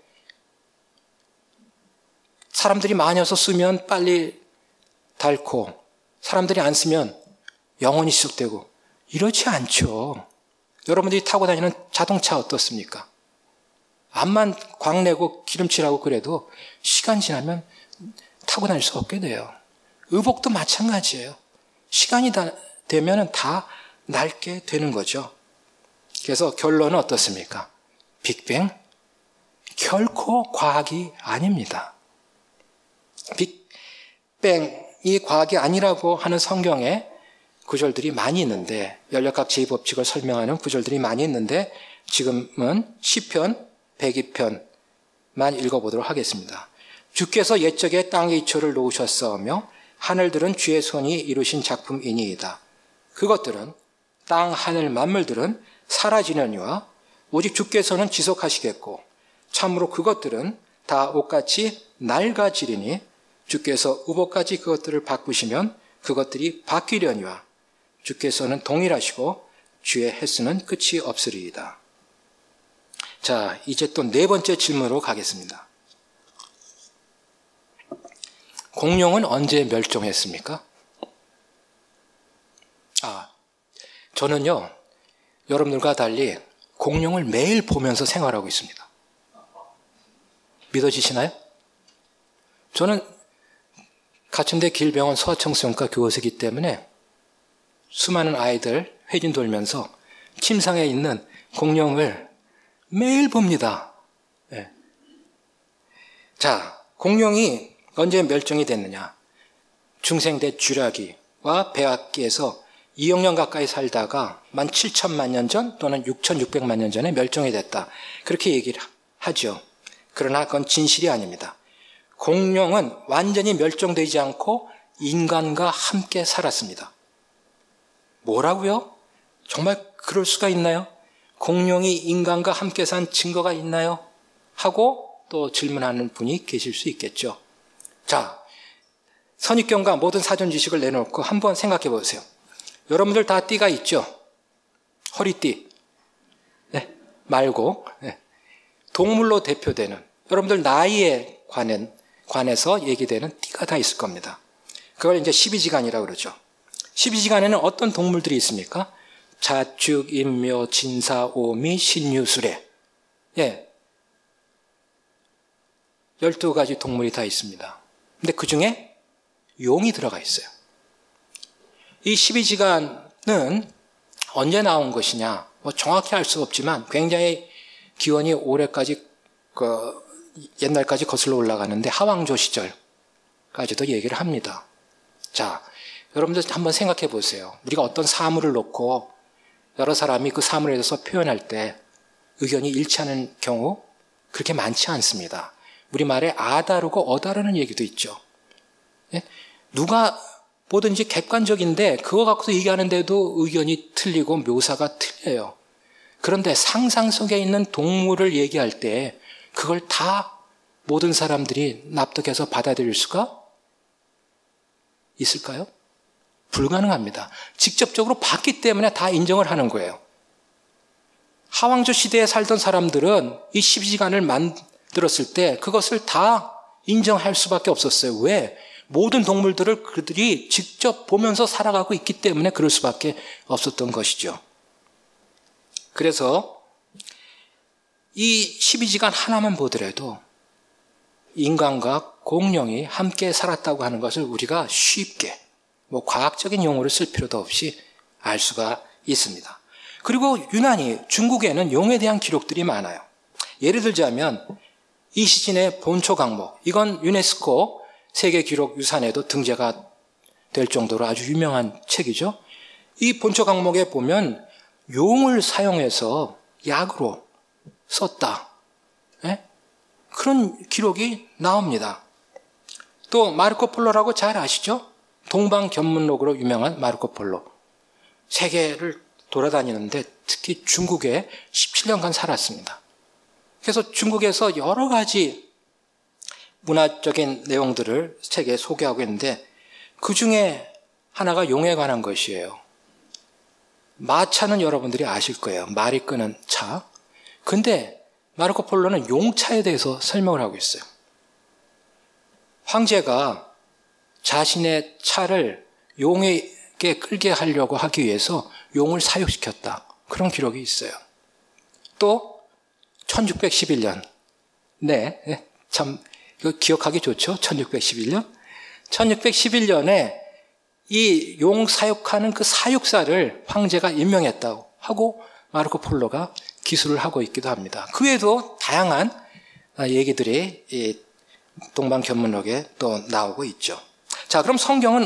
사람들이 많이 와서 쓰면 빨리 닳고 사람들이 안 쓰면 영원히 지속되고 이렇지 않죠. 여러분들이 타고 다니는 자동차 어떻습니까? 암만 광내고 기름칠하고 그래도 시간 지나면 타고 다닐 수 없게 돼요. 의복도 마찬가지예요. 시간이 다 되면 다 낡게 되는 거죠. 그래서 결론은 어떻습니까? 빅뱅? 결코 과학이 아닙니다. 빅뱅이 과학이 아니라고 하는 성경에 구절들이 많이 있는데, 연력학 제이법칙을 설명하는 구절들이 많이 있는데 지금은 시편 백이 편만 읽어보도록 하겠습니다. 주께서 옛적에 땅의 이초를 놓으셨사오며 하늘들은 주의 손이 이루신 작품이니이다. 그것들은 땅 하늘 만물들은 사라지려니와 오직 주께서는 지속하시겠고 참으로 그것들은 다 옷같이 낡아지리니 주께서 우복까지 그것들을 바꾸시면 그것들이 바뀌려니와 주께서는 동일하시고 주의 횟수는 끝이 없으리이다. 자, 이제 또 네 번째 질문으로 가겠습니다. 공룡은 언제 멸종했습니까? 아, 저는요, 여러분들과 달리 공룡을 매일 보면서 생활하고 있습니다. 믿어지시나요? 저는 가천대 길병원 소아청소년과 교수이기 때문에 수많은 아이들 회진 돌면서 침상에 있는 공룡을 매일 봅니다. 네. 자, 공룡이 언제 멸종이 됐느냐? 중생대 쥐라기와 배악기에서 이억 년 가까이 살다가 만 칠천만 년 전 또는 육천육백만 년 전에 멸종이 됐다. 그렇게 얘기를 하죠. 그러나 그건 진실이 아닙니다. 공룡은 완전히 멸종되지 않고 인간과 함께 살았습니다. 뭐라고요? 정말 그럴 수가 있나요? 공룡이 인간과 함께 산 증거가 있나요? 하고 또 질문하는 분이 계실 수 있겠죠. 자, 선입견과 모든 사전 지식을 내놓고 한번 생각해 보세요. 여러분들 다 띠가 있죠? 허리띠. 네, 말고 네. 동물로 대표되는 여러분들 나이에 관한, 관해서 얘기되는 띠가 다 있을 겁니다. 그걸 이제 십이지간이라고 그러죠. 십이지간에는 어떤 동물들이 있습니까? 자축, 인묘, 진사, 오미, 신유, 수레. 예. 열두 가지 동물이 다 있습니다. 근데 그 중에 용이 들어가 있어요. 이 십이지간은 언제 나온 것이냐? 뭐 정확히 알 수 없지만 굉장히 기원이 오래까지, 그 옛날까지 거슬러 올라가는데 하왕조 시절까지도 얘기를 합니다. 자, 여러분들 한번 생각해 보세요. 우리가 어떤 사물을 놓고 여러 사람이 그 사물에 대해서 표현할 때 의견이 일치하는 경우 그렇게 많지 않습니다. 우리말에 아다르고 어다르는 얘기도 있죠. 예? 누가 뭐든지 객관적인데 그거 갖고서 얘기하는데도 의견이 틀리고 묘사가 틀려요. 그런데 상상 속에 있는 동물을 얘기할 때 그걸 다 모든 사람들이 납득해서 받아들일 수가 있을까요? 불가능합니다. 직접적으로 봤기 때문에 다 인정을 하는 거예요. 하왕조 시대에 살던 사람들은 이 십이지간을 만들었을 때 그것을 다 인정할 수밖에 없었어요. 왜? 모든 동물들을 그들이 직접 보면서 살아가고 있기 때문에 그럴 수밖에 없었던 것이죠. 그래서 이 십이지간 하나만 보더라도 인간과 공룡이 함께 살았다고 하는 것을 우리가 쉽게 뭐 과학적인 용어를 쓸 필요도 없이 알 수가 있습니다. 그리고 유난히 중국에는 용에 대한 기록들이 많아요. 예를 들자면 이시진의 본초 강목, 이건 유네스코 세계 기록 유산에도 등재가 될 정도로 아주 유명한 책이죠. 이 본초 강목에 보면 용을 사용해서 약으로 썼다. 네? 그런 기록이 나옵니다. 또 마르코 폴로라고 잘 아시죠? 동방견문록으로 유명한 마르코 폴로. 세계를 돌아다니는데 특히 중국에 십칠 년간 살았습니다. 그래서 중국에서 여러 가지 문화적인 내용들을 책에 소개하고 있는데 그 중에 하나가 용에 관한 것이에요. 마차는 여러분들이 아실 거예요. 말이 끄는 차. 근데 마르코 폴로는 용차에 대해서 설명을 하고 있어요. 황제가 자신의 차를 용에게 끌게 하려고 하기 위해서 용을 사육시켰다. 그런 기록이 있어요. 또 천육백십일 년. 네, 참 이거 기억하기 좋죠. 천육백십일 년. 천육백십일 년에 이 용 사육하는 그 사육사를 황제가 임명했다고 하고 마르코 폴로가 기술을 하고 있기도 합니다. 그 외에도 다양한 얘기들이 이 동방견문록에 또 나오고 있죠. 자, 그럼 성경은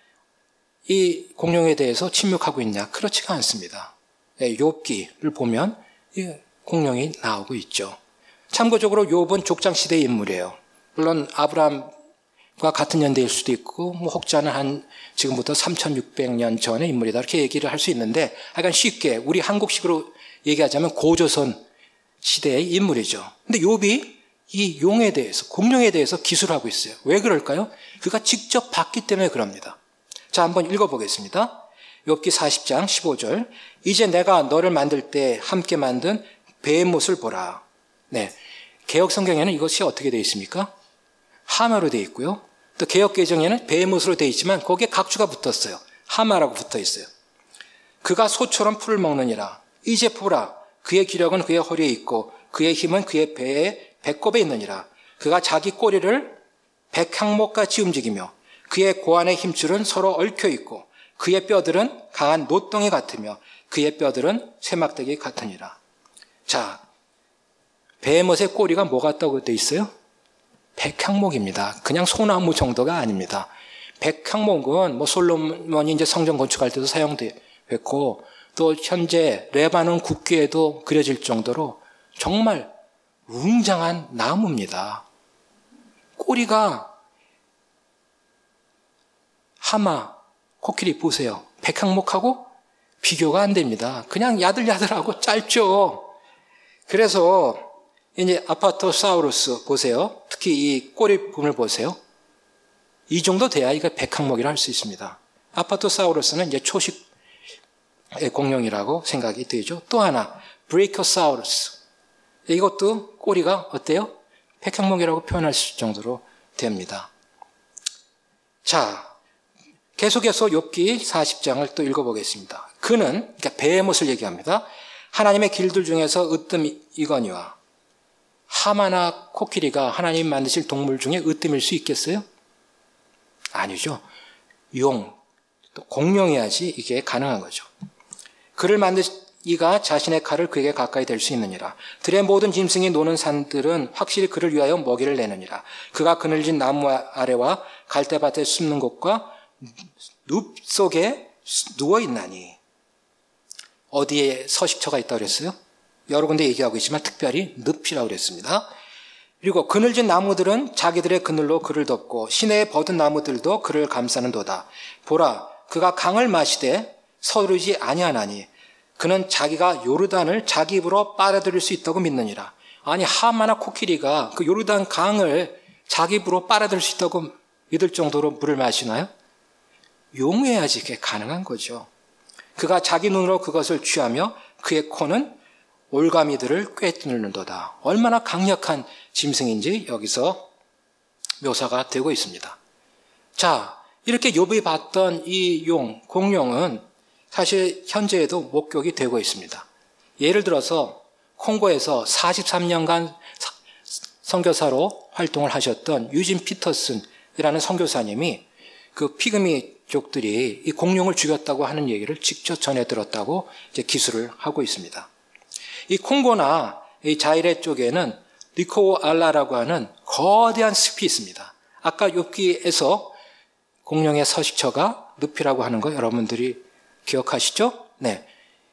이 공룡에 대해서 침묵하고 있냐? 그렇지가 않습니다. 욥기를 보면 이 공룡이 나오고 있죠. 참고적으로 욥은 족장시대의 인물이에요. 물론 아브라함과 같은 연대일 수도 있고 뭐 혹자는 한 지금부터 삼천육백 년 전의 인물이다 이렇게 얘기를 할 수 있는데 약간 쉽게 우리 한국식으로 얘기하자면 고조선 시대의 인물이죠. 근데 욥이 이 용에 대해서 공룡에 대해서 기술하고 있어요. 왜 그럴까요? 그가 직접 봤기 때문에 그럽니다. 자, 한번 읽어보겠습니다. 욥기 사십 장 십오 절. 이제 내가 너를 만들 때 함께 만든 베헤못을 보라. 네, 개역 성경에는 이것이 어떻게 되어 있습니까? 하마로 되어 있고요. 또 개역 개정에는 베헤못으로 되어 있지만 거기에 각주가 붙었어요. 하마라고 붙어 있어요. 그가 소처럼 풀을 먹느니라. 이제 보라. 그의 기력은 그의 허리에 있고 그의 힘은 그의 배에 배꼽에 있느니라. 그가 자기 꼬리를 백향목같이 움직이며 그의 고안의 힘줄은 서로 얽혀 있고 그의 뼈들은 강한 노덩이 같으며 그의 뼈들은 쇠막대기 같으니라. 자, 베헤못의 꼬리가 뭐 같다고 되어 있어요? 백향목입니다. 그냥 소나무 정도가 아닙니다. 백향목은 뭐 솔로몬이 이제 성전 건축할 때도 사용됐고 또 현재 레바논 국기에도 그려질 정도로 정말 웅장한 나무입니다. 꼬리가 하마, 코끼리 보세요. 백향목하고 비교가 안 됩니다. 그냥 야들야들하고 짧죠. 그래서 이제 아파토사우루스 보세요. 특히 이 꼬리부분을 보세요. 이 정도 돼야 이거 백향목이라 할 수 있습니다. 아파토사우루스는 이제 초식 공룡이라고 생각이 되죠. 또 하나 브레이커사우루스. 이것도 꼬리가 어때요? 백향목이라고 표현할 수 있을 정도로 됩니다. 자, 계속해서 욥기 사십 장을 또 읽어보겠습니다. 그는 그러니까 베헤못을 얘기합니다. 하나님의 길들 중에서 으뜸이거니와 하마나 코끼리가 하나님 만드실 동물 중에 으뜸일 수 있겠어요? 아니죠. 용, 또 공룡이야지 이게 가능한 거죠. 그를 만드이가 자신의 칼을 그에게 가까이 댈 수 있느니라. 들의 모든 짐승이 노는 산들은 확실히 그를 위하여 먹이를 내느니라. 그가 그늘진 나무 아래와 갈대밭에 숨는 곳과 늪 속에 누워 있나니. 어디에 서식처가 있다고 그랬어요? 여러 군데 얘기하고 있지만 특별히 늪이라고 그랬습니다. 그리고 그늘진 나무들은 자기들의 그늘로 그를 덮고 시내에 버든 나무들도 그를 감싸는도다. 보라, 그가 강을 마시되 서두르지 아니하나니 그는 자기가 요르단을 자기 입으로 빨아들일 수 있다고 믿느니라. 아니, 하마나 코끼리가 그 요르단 강을 자기 입으로 빨아들일 수 있다고 믿을 정도로 물을 마시나요? 용해야지 그게 가능한 거죠. 그가 자기 눈으로 그것을 취하며 그의 코는 올가미들을 꿰뚫는도다. 얼마나 강력한 짐승인지 여기서 묘사가 되고 있습니다. 자, 이렇게 욥이 봤던 이 용, 공룡은 사실 현재에도 목격이 되고 있습니다. 예를 들어서 콩고에서 사십삼 년간 선교사로 활동을 하셨던 유진 피터슨이라는 선교사님이 그 피그미족들이 이 공룡을 죽였다고 하는 얘기를 직접 전해 들었다고 이제 기술을 하고 있습니다. 이 콩고나 이 자이레 쪽에는 리코알라라고 하는 거대한 숲이 있습니다. 아까 욥기에서 공룡의 서식처가 늪이라고 하는 거 여러분들이 기억하시죠? 네.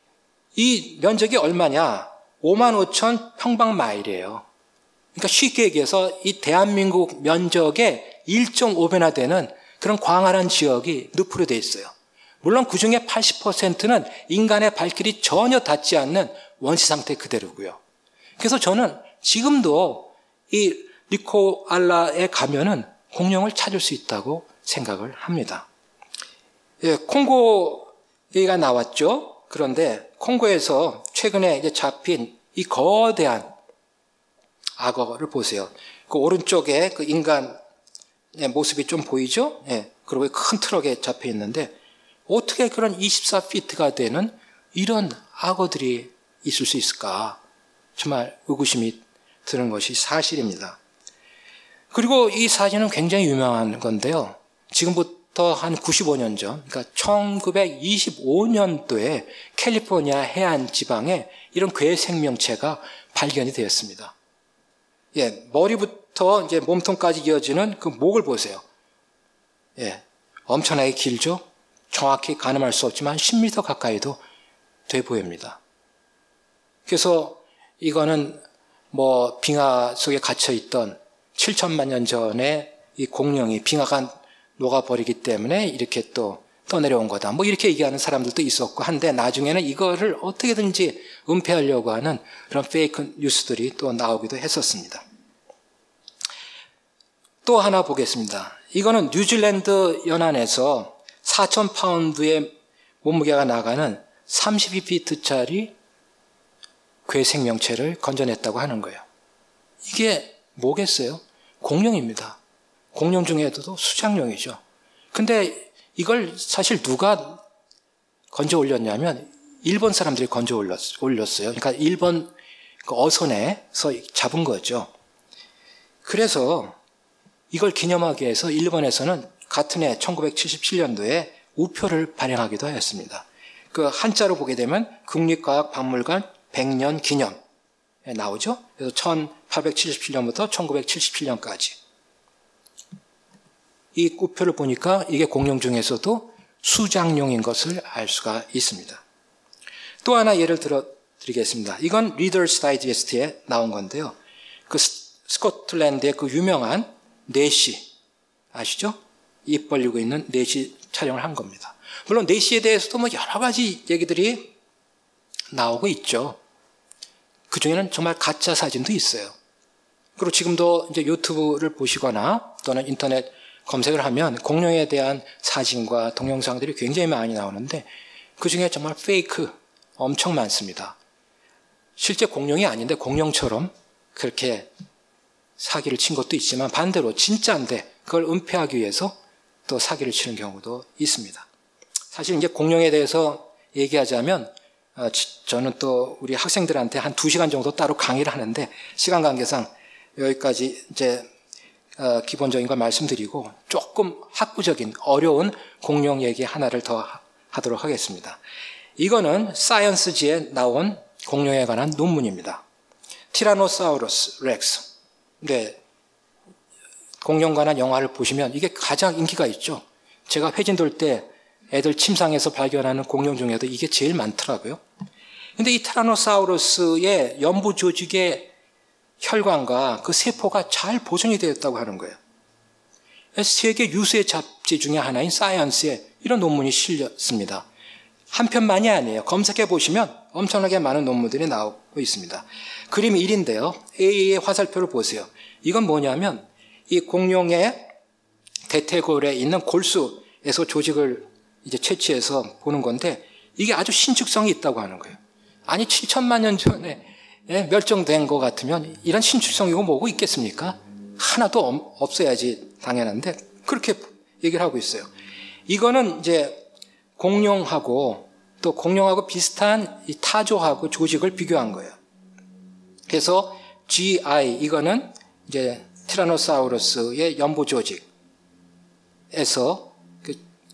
이 면적이 얼마냐? 오만 오천 평방마일이에요. 그러니까 쉽게 얘기해서 이 대한민국 면적의 일 점 오 배나 되는 그런 광활한 지역이 늪으로 되어 있어요. 물론 그중에 팔십 퍼센트는 인간의 발길이 전혀 닿지 않는 원시 상태 그대로고요. 그래서 저는 지금도 이 리코알라에 가면은 공룡을 찾을 수 있다고 생각을 합니다. 예, 콩고 얘기가 나왔죠. 그런데 콩고에서 최근에 이제 잡힌 이 거대한 악어를 보세요. 그 오른쪽에 그 인간의 모습이 좀 보이죠? 예, 그리고 큰 트럭에 잡혀 있는데 어떻게 그런 이십사 피트가 되는 이런 악어들이 있을 수 있을까? 정말 의구심이 드는 것이 사실입니다. 그리고 이 사진은 굉장히 유명한 건데요. 지금부터 한 구십오 년 전, 그러니까 천구백이십오 년도에 캘리포니아 해안 지방에 이런 괴 생명체가 발견이 되었습니다. 예, 머리부터 이제 몸통까지 이어지는 그 목을 보세요. 예, 엄청나게 길죠? 정확히 가늠할 수 없지만 십 미터 가까이도 돼 보입니다. 그래서 이거는 뭐 빙하 속에 갇혀 있던 칠천만 년 전에 이 공룡이 빙하가 녹아버리기 때문에 이렇게 또 떠내려온 거다. 뭐 이렇게 얘기하는 사람들도 있었고 한데 나중에는 이거를 어떻게든지 은폐하려고 하는 그런 페이크 뉴스들이 또 나오기도 했었습니다. 또 하나 보겠습니다. 이거는 뉴질랜드 연안에서 사천 파운드의 몸무게가 나가는 삼십이 피트짜리 괴 생명체를 건져냈다고 하는 거예요. 이게 뭐겠어요? 공룡입니다. 공룡 중에도 수장룡이죠. 근데 이걸 사실 누가 건져 올렸냐면 일본 사람들이 건져 올렸어요. 그러니까 일본 어선에서 잡은 거죠. 그래서 이걸 기념하기 위해서 일본에서는 같은 해 천구백칠십칠 년도에 우표를 발행하기도 하였습니다. 그 한자로 보게 되면 국립과학박물관 백 년 기념에 나오죠. 그래서 천팔백칠십칠 년부터 천구백칠십칠 년까지. 이 우표를 보니까 이게 공룡 중에서도 수장룡인 것을 알 수가 있습니다. 또 하나 예를 들어 드리겠습니다. 이건 리더스 다이제스트에 나온 건데요. 그 스코틀랜드의 그 유명한 내시 아시죠? 입 벌리고 있는 내시 촬영을 한 겁니다. 물론 내시에 대해서도 뭐 여러 가지 얘기들이 나오고 있죠. 그 중에는 정말 가짜 사진도 있어요. 그리고 지금도 이제 유튜브를 보시거나 또는 인터넷 검색을 하면 공룡에 대한 사진과 동영상들이 굉장히 많이 나오는데 그 중에 정말 페이크 엄청 많습니다. 실제 공룡이 아닌데 공룡처럼 그렇게 사기를 친 것도 있지만 반대로 진짜인데 그걸 은폐하기 위해서 또 사기를 치는 경우도 있습니다. 사실 이제 공룡에 대해서 얘기하자면 어, 저는 또 우리 학생들한테 한 두 시간 정도 따로 강의를 하는데 시간 관계상 여기까지 이제 어, 기본적인 걸 말씀드리고 조금 학구적인 어려운 공룡 얘기 하나를 더 하도록 하겠습니다. 이거는 사이언스지에 나온 공룡에 관한 논문입니다. 티라노사우루스 렉스. 네, 공룡 관한 영화를 보시면 이게 가장 인기가 있죠. 제가 회진 돌 때 애들 침상에서 발견하는 공룡 중에도 이게 제일 많더라고요. 근데 이 티라노사우루스의 연부 조직의 혈관과 그 세포가 잘 보존이 되었다고 하는 거예요. 세계 유수의 잡지 중에 하나인 사이언스에 이런 논문이 실렸습니다. 한 편만이 아니에요. 검색해 보시면 엄청나게 많은 논문들이 나오고 있습니다. 그림 일인데요. A의 화살표를 보세요. 이건 뭐냐면 이 공룡의 대퇴골에 있는 골수에서 조직을 이제 채취해서 보는 건데 이게 아주 신축성이 있다고 하는 거예요. 아니 칠천만 년 전에 멸종된 것 같으면 이런 신축성이고 뭐고 있겠습니까? 하나도 없어야지 당연한데 그렇게 얘기를 하고 있어요. 이거는 이제 공룡하고 또 공룡하고 비슷한 이 타조하고 조직을 비교한 거예요. 그래서 지 아이 이거는 이제 티라노사우루스의 연부 조직에서 그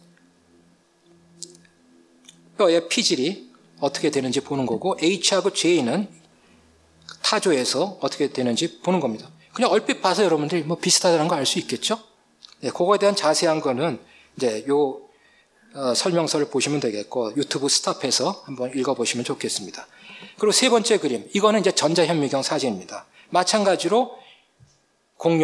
뼈의 피질이 어떻게 되는지 보는 거고 H하고 J는 타조에서 어떻게 되는지 보는 겁니다. 그냥 얼핏 봐서 여러분들이 뭐 비슷하다는 거 알 수 있겠죠? 네, 그거에 대한 자세한 거는 이제 요 어, 설명서를 보시면 되겠고 유튜브 스탑해서 한번 읽어보시면 좋겠습니다. 그리고 세 번째 그림, 이거는 이제 전자현미경 사진입니다. 마찬가지로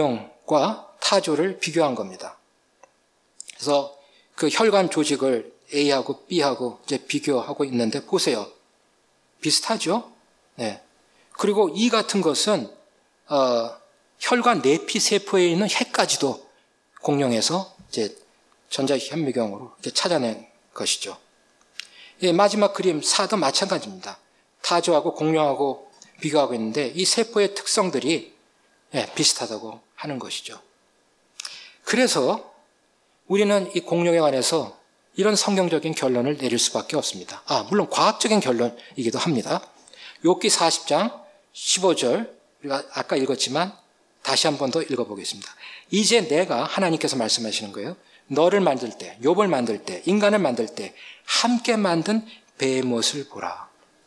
공룡과 타조를 비교한 겁니다. 그래서 그 혈관 조직을 A하고 B하고 이제 비교하고 있는데 보세요. 비슷하죠? 네. 그리고 이 같은 것은 어, 혈관 내피 세포에 있는 핵까지도 공룡에서 이제 전자현미경으로 이렇게 찾아낸 것이죠. 예, 마지막 그림 사도 마찬가지입니다. 타조하고 공룡하고 비교하고 있는데 이 세포의 특성들이 예, 비슷하다고 하는 것이죠. 그래서 우리는 이 공룡에 관해서 이런 성경적인 결론을 내릴 수밖에 없습니다. 아, 물론 과학적인 결론이기도 합니다. 욥기 사십 장 십오 절 우리가 아까 읽었지만 다시 한 번 더 읽어보겠습니다. 이제 내가 하나님께서 말씀하시는 거예요. 너를 만들 때, 욥을 만들 때, 인간을 만들 때 함께 만든 베못을 보라.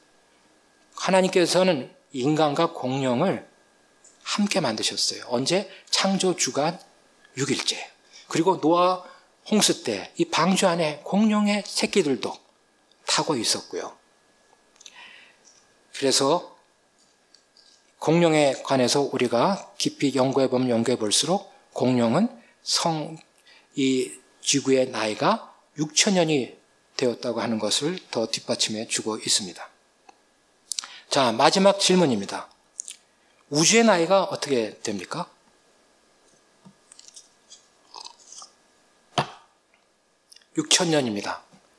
하나님께서는 인간과 공룡을 함께 만드셨어요. 언제? 창조 주간 육 일째. 그리고 노아 홍수 때 이 방주 안에 공룡의 새끼들도 타고 있었고요. 그래서 공룡에 관해서 우리가 깊이 연구해 보면 연구해 볼수록 공룡은 성, 이 지구의 나이가 육천 년이 되었다고 하는 것을 더 뒷받침해 주고 있습니다. 자, 마지막 질문입니다. 우주의 나이가 어떻게 됩니까? 육천 년입니다.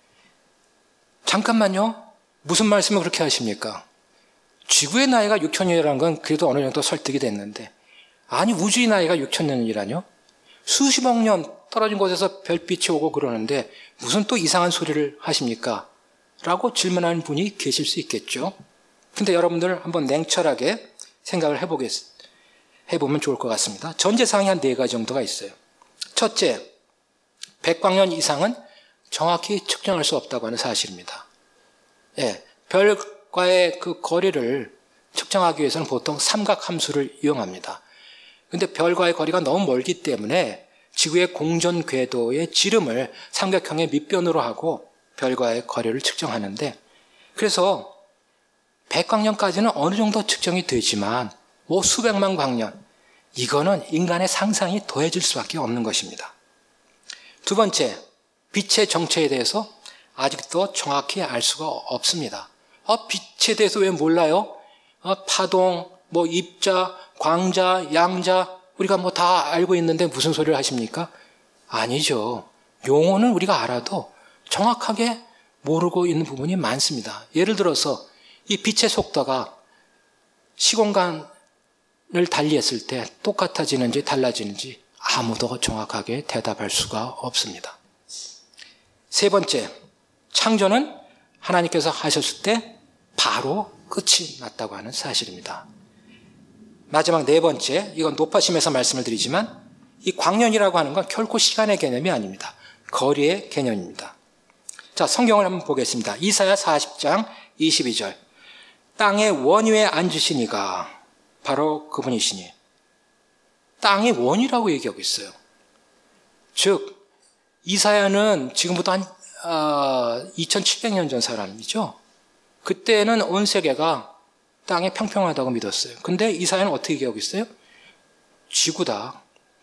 잠깐만요. 무슨 말씀을 그렇게 하십니까? 지구의 나이가 육천 년이라는 건 그래도 어느 정도 설득이 됐는데 아니 우주의 나이가 육천 년이라뇨? 수십억 년 떨어진 곳에서 별빛이 오고 그러는데 무슨 또 이상한 소리를 하십니까? 라고 질문하는 분이 계실 수 있겠죠. 근데 여러분들 한번 냉철하게 생각을 해보겠, 해보면 좋을 것 같습니다. 전제사항이 한 네 가지 정도가 있어요. 첫째, 백광년 이상은 정확히 측정할 수 없다고 하는 사실입니다. 예, 별과의 그 거리를 측정하기 위해서는 보통 삼각함수를 이용합니다. 근데 별과의 거리가 너무 멀기 때문에 지구의 공전 궤도의 지름을 삼각형의 밑변으로 하고 별과의 거리를 측정하는데 그래서 백광년까지는 어느 정도 측정이 되지만 뭐 수백만 광년 이거는 인간의 상상이 더해질 수밖에 없는 것입니다. 두 번째, 빛의 정체에 대해서 아직도 정확히 알 수가 없습니다. 아, 빛에 대해서 왜 몰라요? 아, 파동, 뭐 입자, 광자, 양자 우리가 뭐 다 알고 있는데 무슨 소리를 하십니까? 아니죠. 용어는 우리가 알아도 정확하게 모르고 있는 부분이 많습니다. 예를 들어서 이 빛의 속도가 시공간을 달리했을 때 똑같아지는지 달라지는지 아무도 정확하게 대답할 수가 없습니다. 세 번째, 창조는 하나님께서 하셨을 때 바로 끝이 났다고 하는 사실입니다. 마지막 네 번째, 이건 높아심에서 말씀을 드리지만 이 광년이라고 하는 건 결코 시간의 개념이 아닙니다. 거리의 개념입니다. 자, 성경을 한번 보겠습니다. 이사야 사십 장 이십이 절. 땅의 원위에 앉으신 이가 바로 그분이시니 땅의 원이라고 얘기하고 있어요. 즉 이사야는 지금부터 한 어, 이천칠백 년 전 사람이죠. 그때는 온 세계가 땅이 평평하다고 믿었어요. 근데 이사야는 어떻게 얘기하고 있어요? 지구다.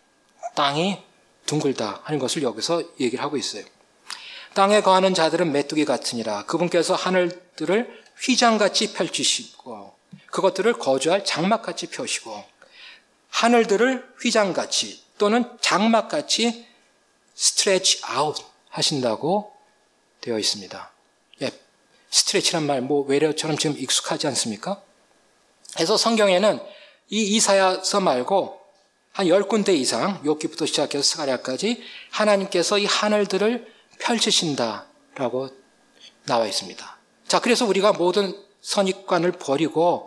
땅이 둥글다 하는 것을 여기서 얘기를 하고 있어요. 땅에 거하는 자들은 메뚜기 같으니라. 그분께서 하늘들을 휘장같이 펼치시고 그것들을 거주할 장막같이 펴시고 하늘들을 휘장같이 또는 장막같이 스트레치 아웃 하신다고 되어 있습니다. 예, 스트레치란 말 뭐 외래어처럼 지금 익숙하지 않습니까? 그래서 성경에는 이 이사야서 말고 한 열 군데 이상 욥기부터 시작해서 스가랴까지 하나님께서 이 하늘들을 펼치신다라고 나와 있습니다. 자, 그래서 우리가 모든 선입관을 버리고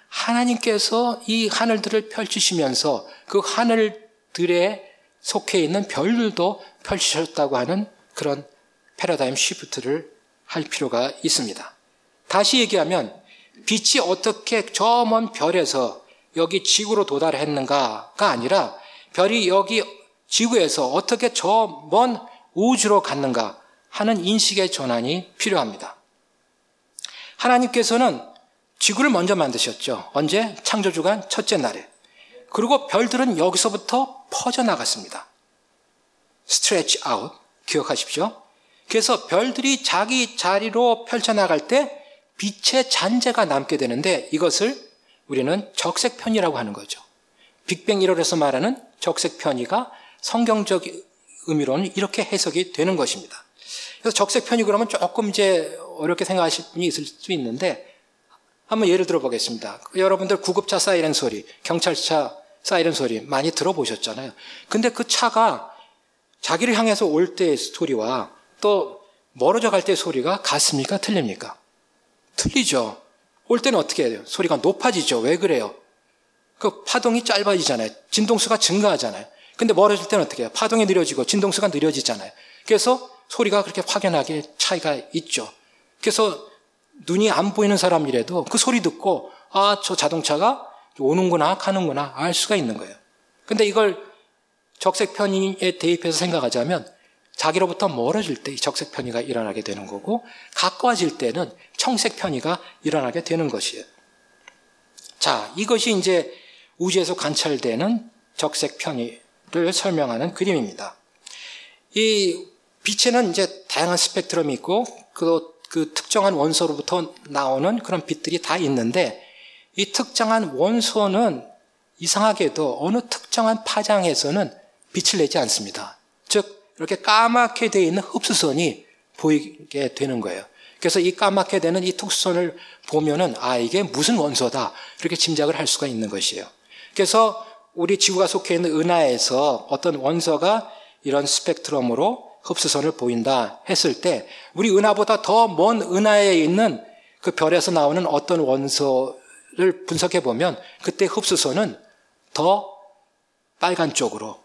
하나님께서 이 하늘들을 펼치시면서 그 하늘들에 속해 있는 별들도 펼치셨다고 하는 그런 패러다임 시프트를 할 필요가 있습니다. 다시 얘기하면 빛이 어떻게 저 먼 별에서 여기 지구로 도달했는가가 아니라 별이 여기 지구에서 어떻게 저 먼 우주로 갔는가 하는 인식의 전환이 필요합니다. 하나님께서는 지구를 먼저 만드셨죠. 언제? 창조주간 첫째 날에. 그리고 별들은 여기서부터 퍼져나갔습니다. 스트레치 아웃 기억하십시오. 그래서 별들이 자기 자리로 펼쳐나갈 때 빛의 잔재가 남게 되는데 이것을 우리는 적색편의라고 하는 거죠. 빅뱅 이론에서 말하는 적색편의가 성경적 의미로는 이렇게 해석이 되는 것입니다. 그래서 적색편의 그러면 조금 이제 어렵게 생각하실 분이 있을 수 있는데 한번 예를 들어 보겠습니다. 여러분들 구급차 사이렌 소리, 경찰차 사이렌 소리 많이 들어보셨잖아요. 근데 그 차가 자기를 향해서 올 때의 소리와 또 멀어져 갈 때의 소리가 같습니까? 틀립니까? 틀리죠. 올 때는 어떻게 해요? 소리가 높아지죠. 왜 그래요? 그 파동이 짧아지잖아요. 진동수가 증가하잖아요. 근데 멀어질 때는 어떻게 해요? 파동이 느려지고 진동수가 느려지잖아요. 그래서 소리가 그렇게 확연하게 차이가 있죠. 그래서 눈이 안 보이는 사람이라도 그 소리 듣고 아, 저 자동차가 오는구나 가는구나 알 수가 있는 거예요. 근데 이걸 적색편의에 대입해서 생각하자면 자기로부터 멀어질 때 적색편의가 일어나게 되는 거고 가까워질 때는 청색편의가 일어나게 되는 것이에요. 자, 이것이 이제 우주에서 관찰되는 적색편의를 설명하는 그림입니다. 이 빛에는 이제 다양한 스펙트럼이 있고 그, 그 특정한 원소로부터 나오는 그런 빛들이 다 있는데 이 특정한 원소는 이상하게도 어느 특정한 파장에서는 빛을 내지 않습니다. 즉 이렇게 까맣게 되어 있는 흡수선이 보이게 되는 거예요. 그래서 이 까맣게 되는 이 특수선을 보면은 아 이게 무슨 원소다 이렇게 짐작을 할 수가 있는 것이에요. 그래서 우리 지구가 속해 있는 은하에서 어떤 원소가 이런 스펙트럼으로 흡수선을 보인다 했을 때 우리 은하보다 더 먼 은하에 있는 그 별에서 나오는 어떤 원소를 분석해 보면 그때 흡수선은 더 빨간 쪽으로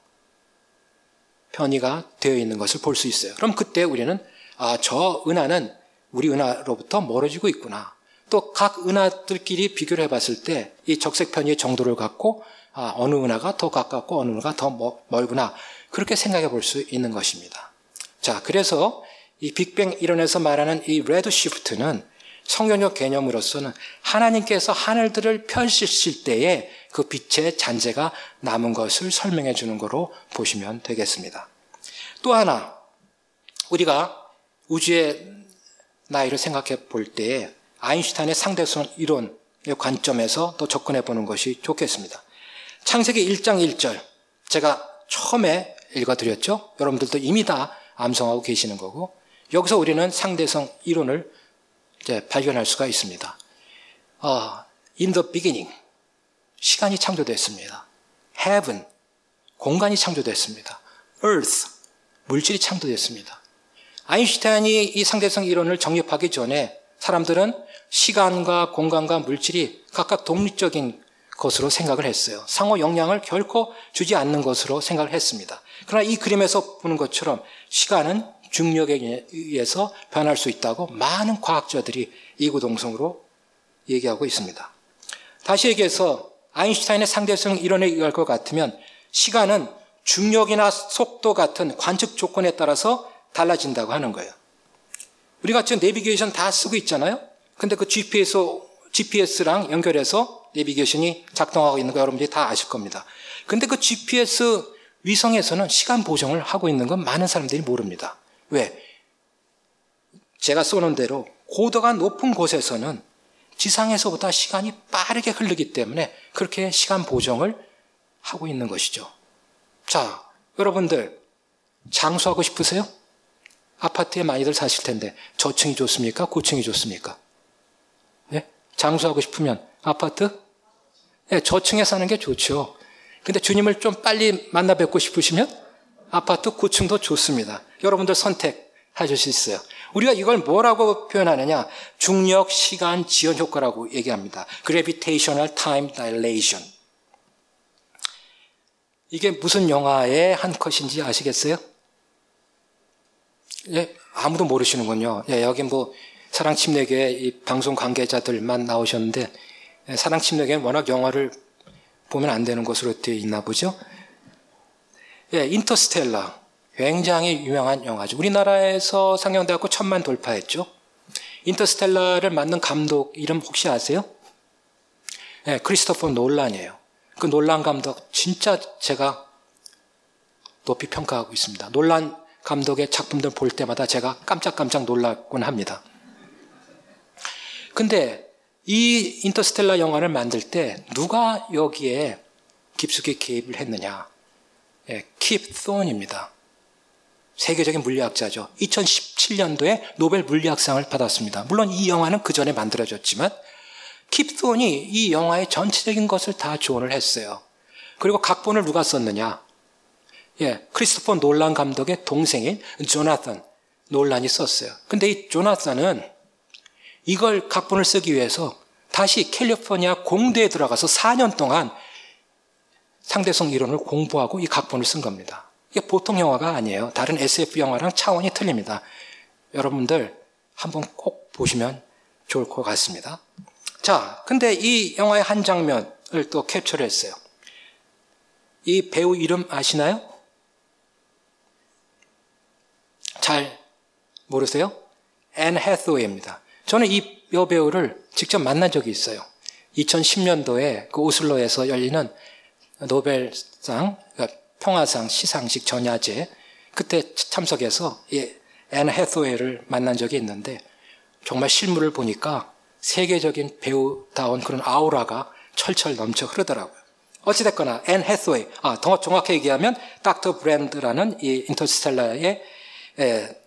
편의가 되어 있는 것을 볼 수 있어요. 그럼 그때 우리는 아, 저 은하는 우리 은하로부터 멀어지고 있구나. 또 각 은하들끼리 비교를 해봤을 때 이 적색 편의의 정도를 갖고 아, 어느 은하가 더 가깝고 어느 은하가 더 멀구나. 그렇게 생각해 볼 수 있는 것입니다. 자, 그래서 이 빅뱅 이론에서 말하는 이 레드 시프트는 성경적 개념으로서는 하나님께서 하늘들을 펼치실 때에 그 빛의 잔재가 남은 것을 설명해 주는 거로 보시면 되겠습니다. 또 하나, 우리가 우주의 나이를 생각해 볼 때에 아인슈타인의 상대성 이론의 관점에서 또 접근해 보는 것이 좋겠습니다. 창세기 일 장 일 절, 제가 처음에 읽어드렸죠? 여러분들도 이미 다 암송하고 계시는 거고, 여기서 우리는 상대성 이론을 이제 발견할 수가 있습니다. 어, in the beginning, 시간이 창조됐습니다. heaven, 공간이 창조됐습니다. earth, 물질이 창조됐습니다. 아인슈타인이 이 상대성 이론을 정립하기 전에 사람들은 시간과 공간과 물질이 각각 독립적인 것으로 생각을 했어요. 상호 영향을 결코 주지 않는 것으로 생각을 했습니다. 그러나 이 그림에서 보는 것처럼 시간은 중력에 의해서 변할 수 있다고 많은 과학자들이 이구동성으로 얘기하고 있습니다. 다시 얘기해서 아인슈타인의 상대성 이론에 의할 것 같으면 시간은 중력이나 속도 같은 관측 조건에 따라서 달라진다고 하는 거예요. 우리가 지금 내비게이션 다 쓰고 있잖아요. 근데 그 지피에스, 지피에스랑 연결해서 내비게이션이 작동하고 있는 거 여러분들이 다 아실 겁니다. 근데 그 지피에스 위성에서는 시간 보정을 하고 있는 건 많은 사람들이 모릅니다. 왜? 제가 쏘는 대로 고도가 높은 곳에서는 지상에서보다 시간이 빠르게 흐르기 때문에 그렇게 시간 보정을 하고 있는 것이죠. 자, 여러분들 장수하고 싶으세요? 아파트에 많이들 사실 텐데 저층이 좋습니까? 고층이 좋습니까? 네? 장수하고 싶으면 아파트? 네, 저층에 사는 게 좋죠. 근데 주님을 좀 빨리 만나 뵙고 싶으시면 아파트 고층도 좋습니다. 여러분들 선택하실 수 있어요. 우리가 이걸 뭐라고 표현하느냐? 중력, 시간, 지연 효과라고 얘기합니다. Gravitational Time Dilation. 이게 무슨 영화의 한 컷인지 아시겠어요? 예, 아무도 모르시는군요. 예, 여기 뭐 사랑침례교회 이 방송 관계자들만 나오셨는데 예, 사랑침례교회는 워낙 영화를 보면 안 되는 것으로 되어 있나 보죠. 예, 인터스텔라 굉장히 유명한 영화죠. 우리나라에서 상영되었고 천만 돌파했죠. 인터스텔라를 만든 감독 이름 혹시 아세요? 예, 크리스토퍼 놀란이에요. 그 놀란 감독 진짜 제가 높이 평가하고 있습니다. 놀란 감독의 작품들 볼 때마다 제가 깜짝깜짝 놀라곤 합니다. 근데 이 인터스텔라 영화를 만들 때 누가 여기에 깊숙이 개입을 했느냐? 예, 킵 톤입니다. 세계적인 물리학자죠. 이천십칠 년도에 노벨 물리학상을 받았습니다. 물론 이 영화는 그 전에 만들어졌지만 킵 톤이 이 영화의 전체적인 것을 다 조언을 했어요. 그리고 각본을 누가 썼느냐? 예, 크리스토퍼 놀란 감독의 동생인 조나탄 놀란이 썼어요. 근데 이 조나탄은 이걸 각본을 쓰기 위해서 다시 캘리포니아 공대에 들어가서 사 년 동안 상대성 이론을 공부하고 이 각본을 쓴 겁니다. 이게 보통 영화가 아니에요. 다른 에스에프 영화랑 차원이 틀립니다. 여러분들 한번 꼭 보시면 좋을 것 같습니다. 자, 근데 이 영화의 한 장면을 또 캡처를 했어요. 이 배우 이름 아시나요? 잘 모르세요? 앤 해서웨이입니다. 저는 이 여배우를 직접 만난 적이 있어요. 이천십 년도에 그 오슬로에서 열리는 노벨상, 그러니까 평화상 시상식 전야제, 그때 참석해서 이 앤 해서웨이를 만난 적이 있는데 정말 실물을 보니까 세계적인 배우다운 그런 아우라가 철철 넘쳐 흐르더라고요. 어찌됐거나 앤 해서웨이, 아, 더 정확히 얘기하면 닥터 브랜드라는 이 인터스텔라의 에,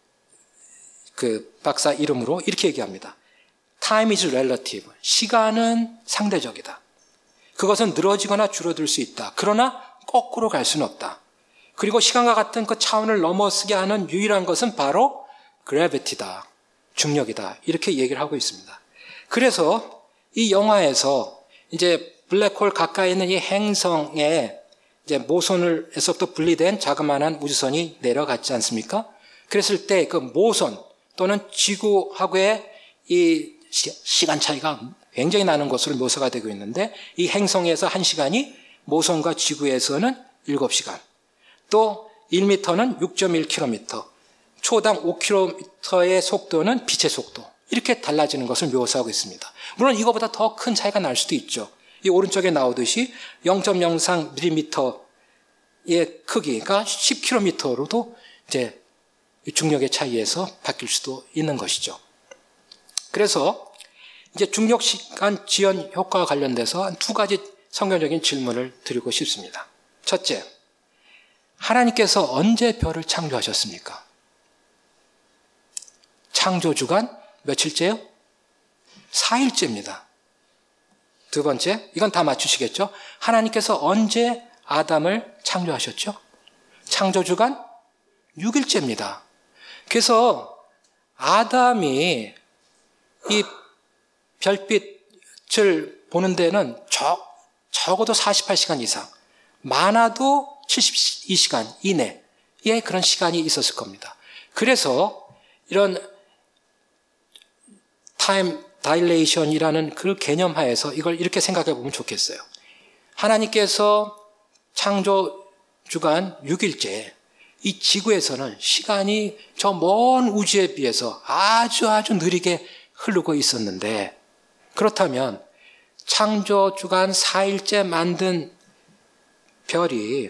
그 박사 이름으로 이렇게 얘기합니다. Time is relative. 시간은 상대적이다. 그것은 늘어지거나 줄어들 수 있다. 그러나 거꾸로 갈 수는 없다. 그리고 시간과 같은 그 차원을 넘어서게 하는 유일한 것은 바로 gravity다. 중력이다. 이렇게 얘기를 하고 있습니다. 그래서 이 영화에서 이제 블랙홀 가까이 있는 이 행성에 이제 모선에서부터 분리된 자그마한 우주선이 내려갔지 않습니까? 그랬을 때 그 모선 또는 지구하고의 이 시간 차이가 굉장히 나는 것으로 묘사가 되고 있는데 이 행성에서 한 시간이 모선과 지구에서는 일곱 시간, 또 일 미터는 육 점 일 킬로미터, 초당 오 킬로미터의 속도는 빛의 속도, 이렇게 달라지는 것을 묘사하고 있습니다. 물론 이거보다 더 큰 차이가 날 수도 있죠. 이 오른쪽에 나오듯이 영 점 영삼 밀리미터의 크기가 십 킬로미터로도 이제 중력의 차이에서 바뀔 수도 있는 것이죠. 그래서 이제 중력 시간 지연 효과와 관련돼서 두 가지 성경적인 질문을 드리고 싶습니다. 첫째, 하나님께서 언제 별을 창조하셨습니까? 창조 주간 며칠째요? 사 일째입니다. 두 번째, 이건 다 맞추시겠죠? 하나님께서 언제 아담을 창조하셨죠? 창조 주간 육 일째입니다. 그래서 아담이 이 별빛을 보는 데는 적, 적어도 사십팔 시간 이상, 많아도 칠십이 시간 이내에 그런 시간이 있었을 겁니다. 그래서 이런 타임 다일레이션이라는 그 개념 하에서 이걸 이렇게 생각해 보면 좋겠어요. 하나님께서 창조 주간 육 일째, 이 지구에서는 시간이 저 먼 우주에 비해서 아주 아주 느리게 흐르고 있었는데, 그렇다면 창조 주간 사 일째 만든 별이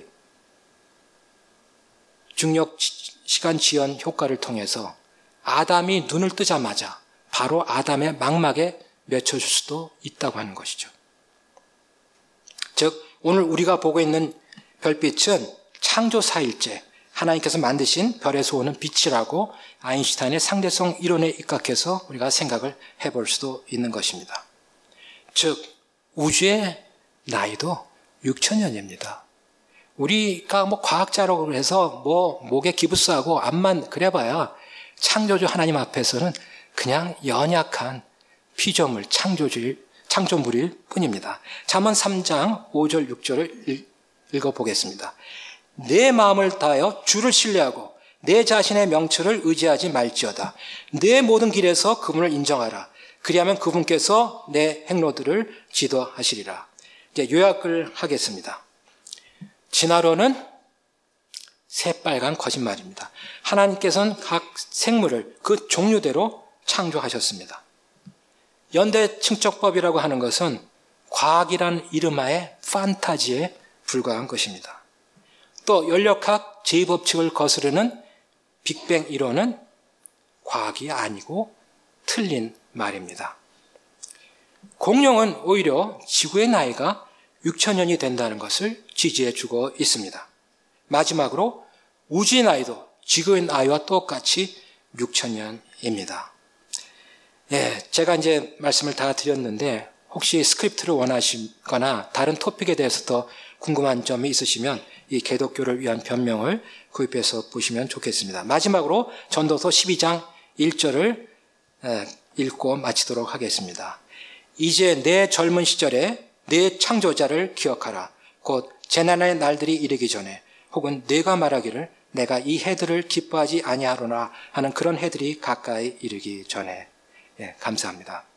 중력 시간 지연 효과를 통해서 아담이 눈을 뜨자마자 바로 아담의 망막에 맺혀줄 수도 있다고 하는 것이죠. 즉 오늘 우리가 보고 있는 별빛은 창조 사 일째 하나님께서 만드신 별에서 오는 빛이라고 아인슈타인의 상대성 이론에 입각해서 우리가 생각을 해볼 수도 있는 것입니다. 즉 우주의 나이도 육천 년입니다. 우리가 뭐 과학자라고 해서 뭐 목에 기부스하고 암만 그래봐야 창조주 하나님 앞에서는 그냥 연약한 피조물, 창조주일, 창조물일 뿐입니다. 잠언 삼 장 오 절 육 절을 읽어보겠습니다. 내 마음을 다하여 주를 신뢰하고 내 자신의 명철을 의지하지 말지어다. 내 모든 길에서 그분을 인정하라. 그리하면 그분께서 내 행로들을 지도하시리라. 이제 요약을 하겠습니다. 진화론은 새빨간 거짓말입니다. 하나님께서는 각 생물을 그 종류대로 창조하셨습니다. 연대 측정법이라고 하는 것은 과학이라는 이름하에 판타지에 불과한 것입니다. 또 연력학 제이법칙을 거스르는 빅뱅 이론은 과학이 아니고 틀린 말입니다. 공룡은 오히려 지구의 나이가 육천 년이 된다는 것을 지지해 주고 있습니다. 마지막으로 우주의 나이도 지구의 나이와 똑같이 육천 년입니다. 예, 제가 이제 말씀을 다 드렸는데 혹시 스크립트를 원하시거나 다른 토픽에 대해서 더 궁금한 점이 있으시면 이 개독교를 위한 변명을 구입해서 보시면 좋겠습니다. 마지막으로 전도서 십이 장 일 절을 읽고 마치도록 하겠습니다. 이제 내 젊은 시절에 내 창조자를 기억하라. 곧 재난의 날들이 이르기 전에 혹은 내가 말하기를 내가 이 해들을 기뻐하지 아니하로나 하는 그런 해들이 가까이 이르기 전에. 예, 감사합니다.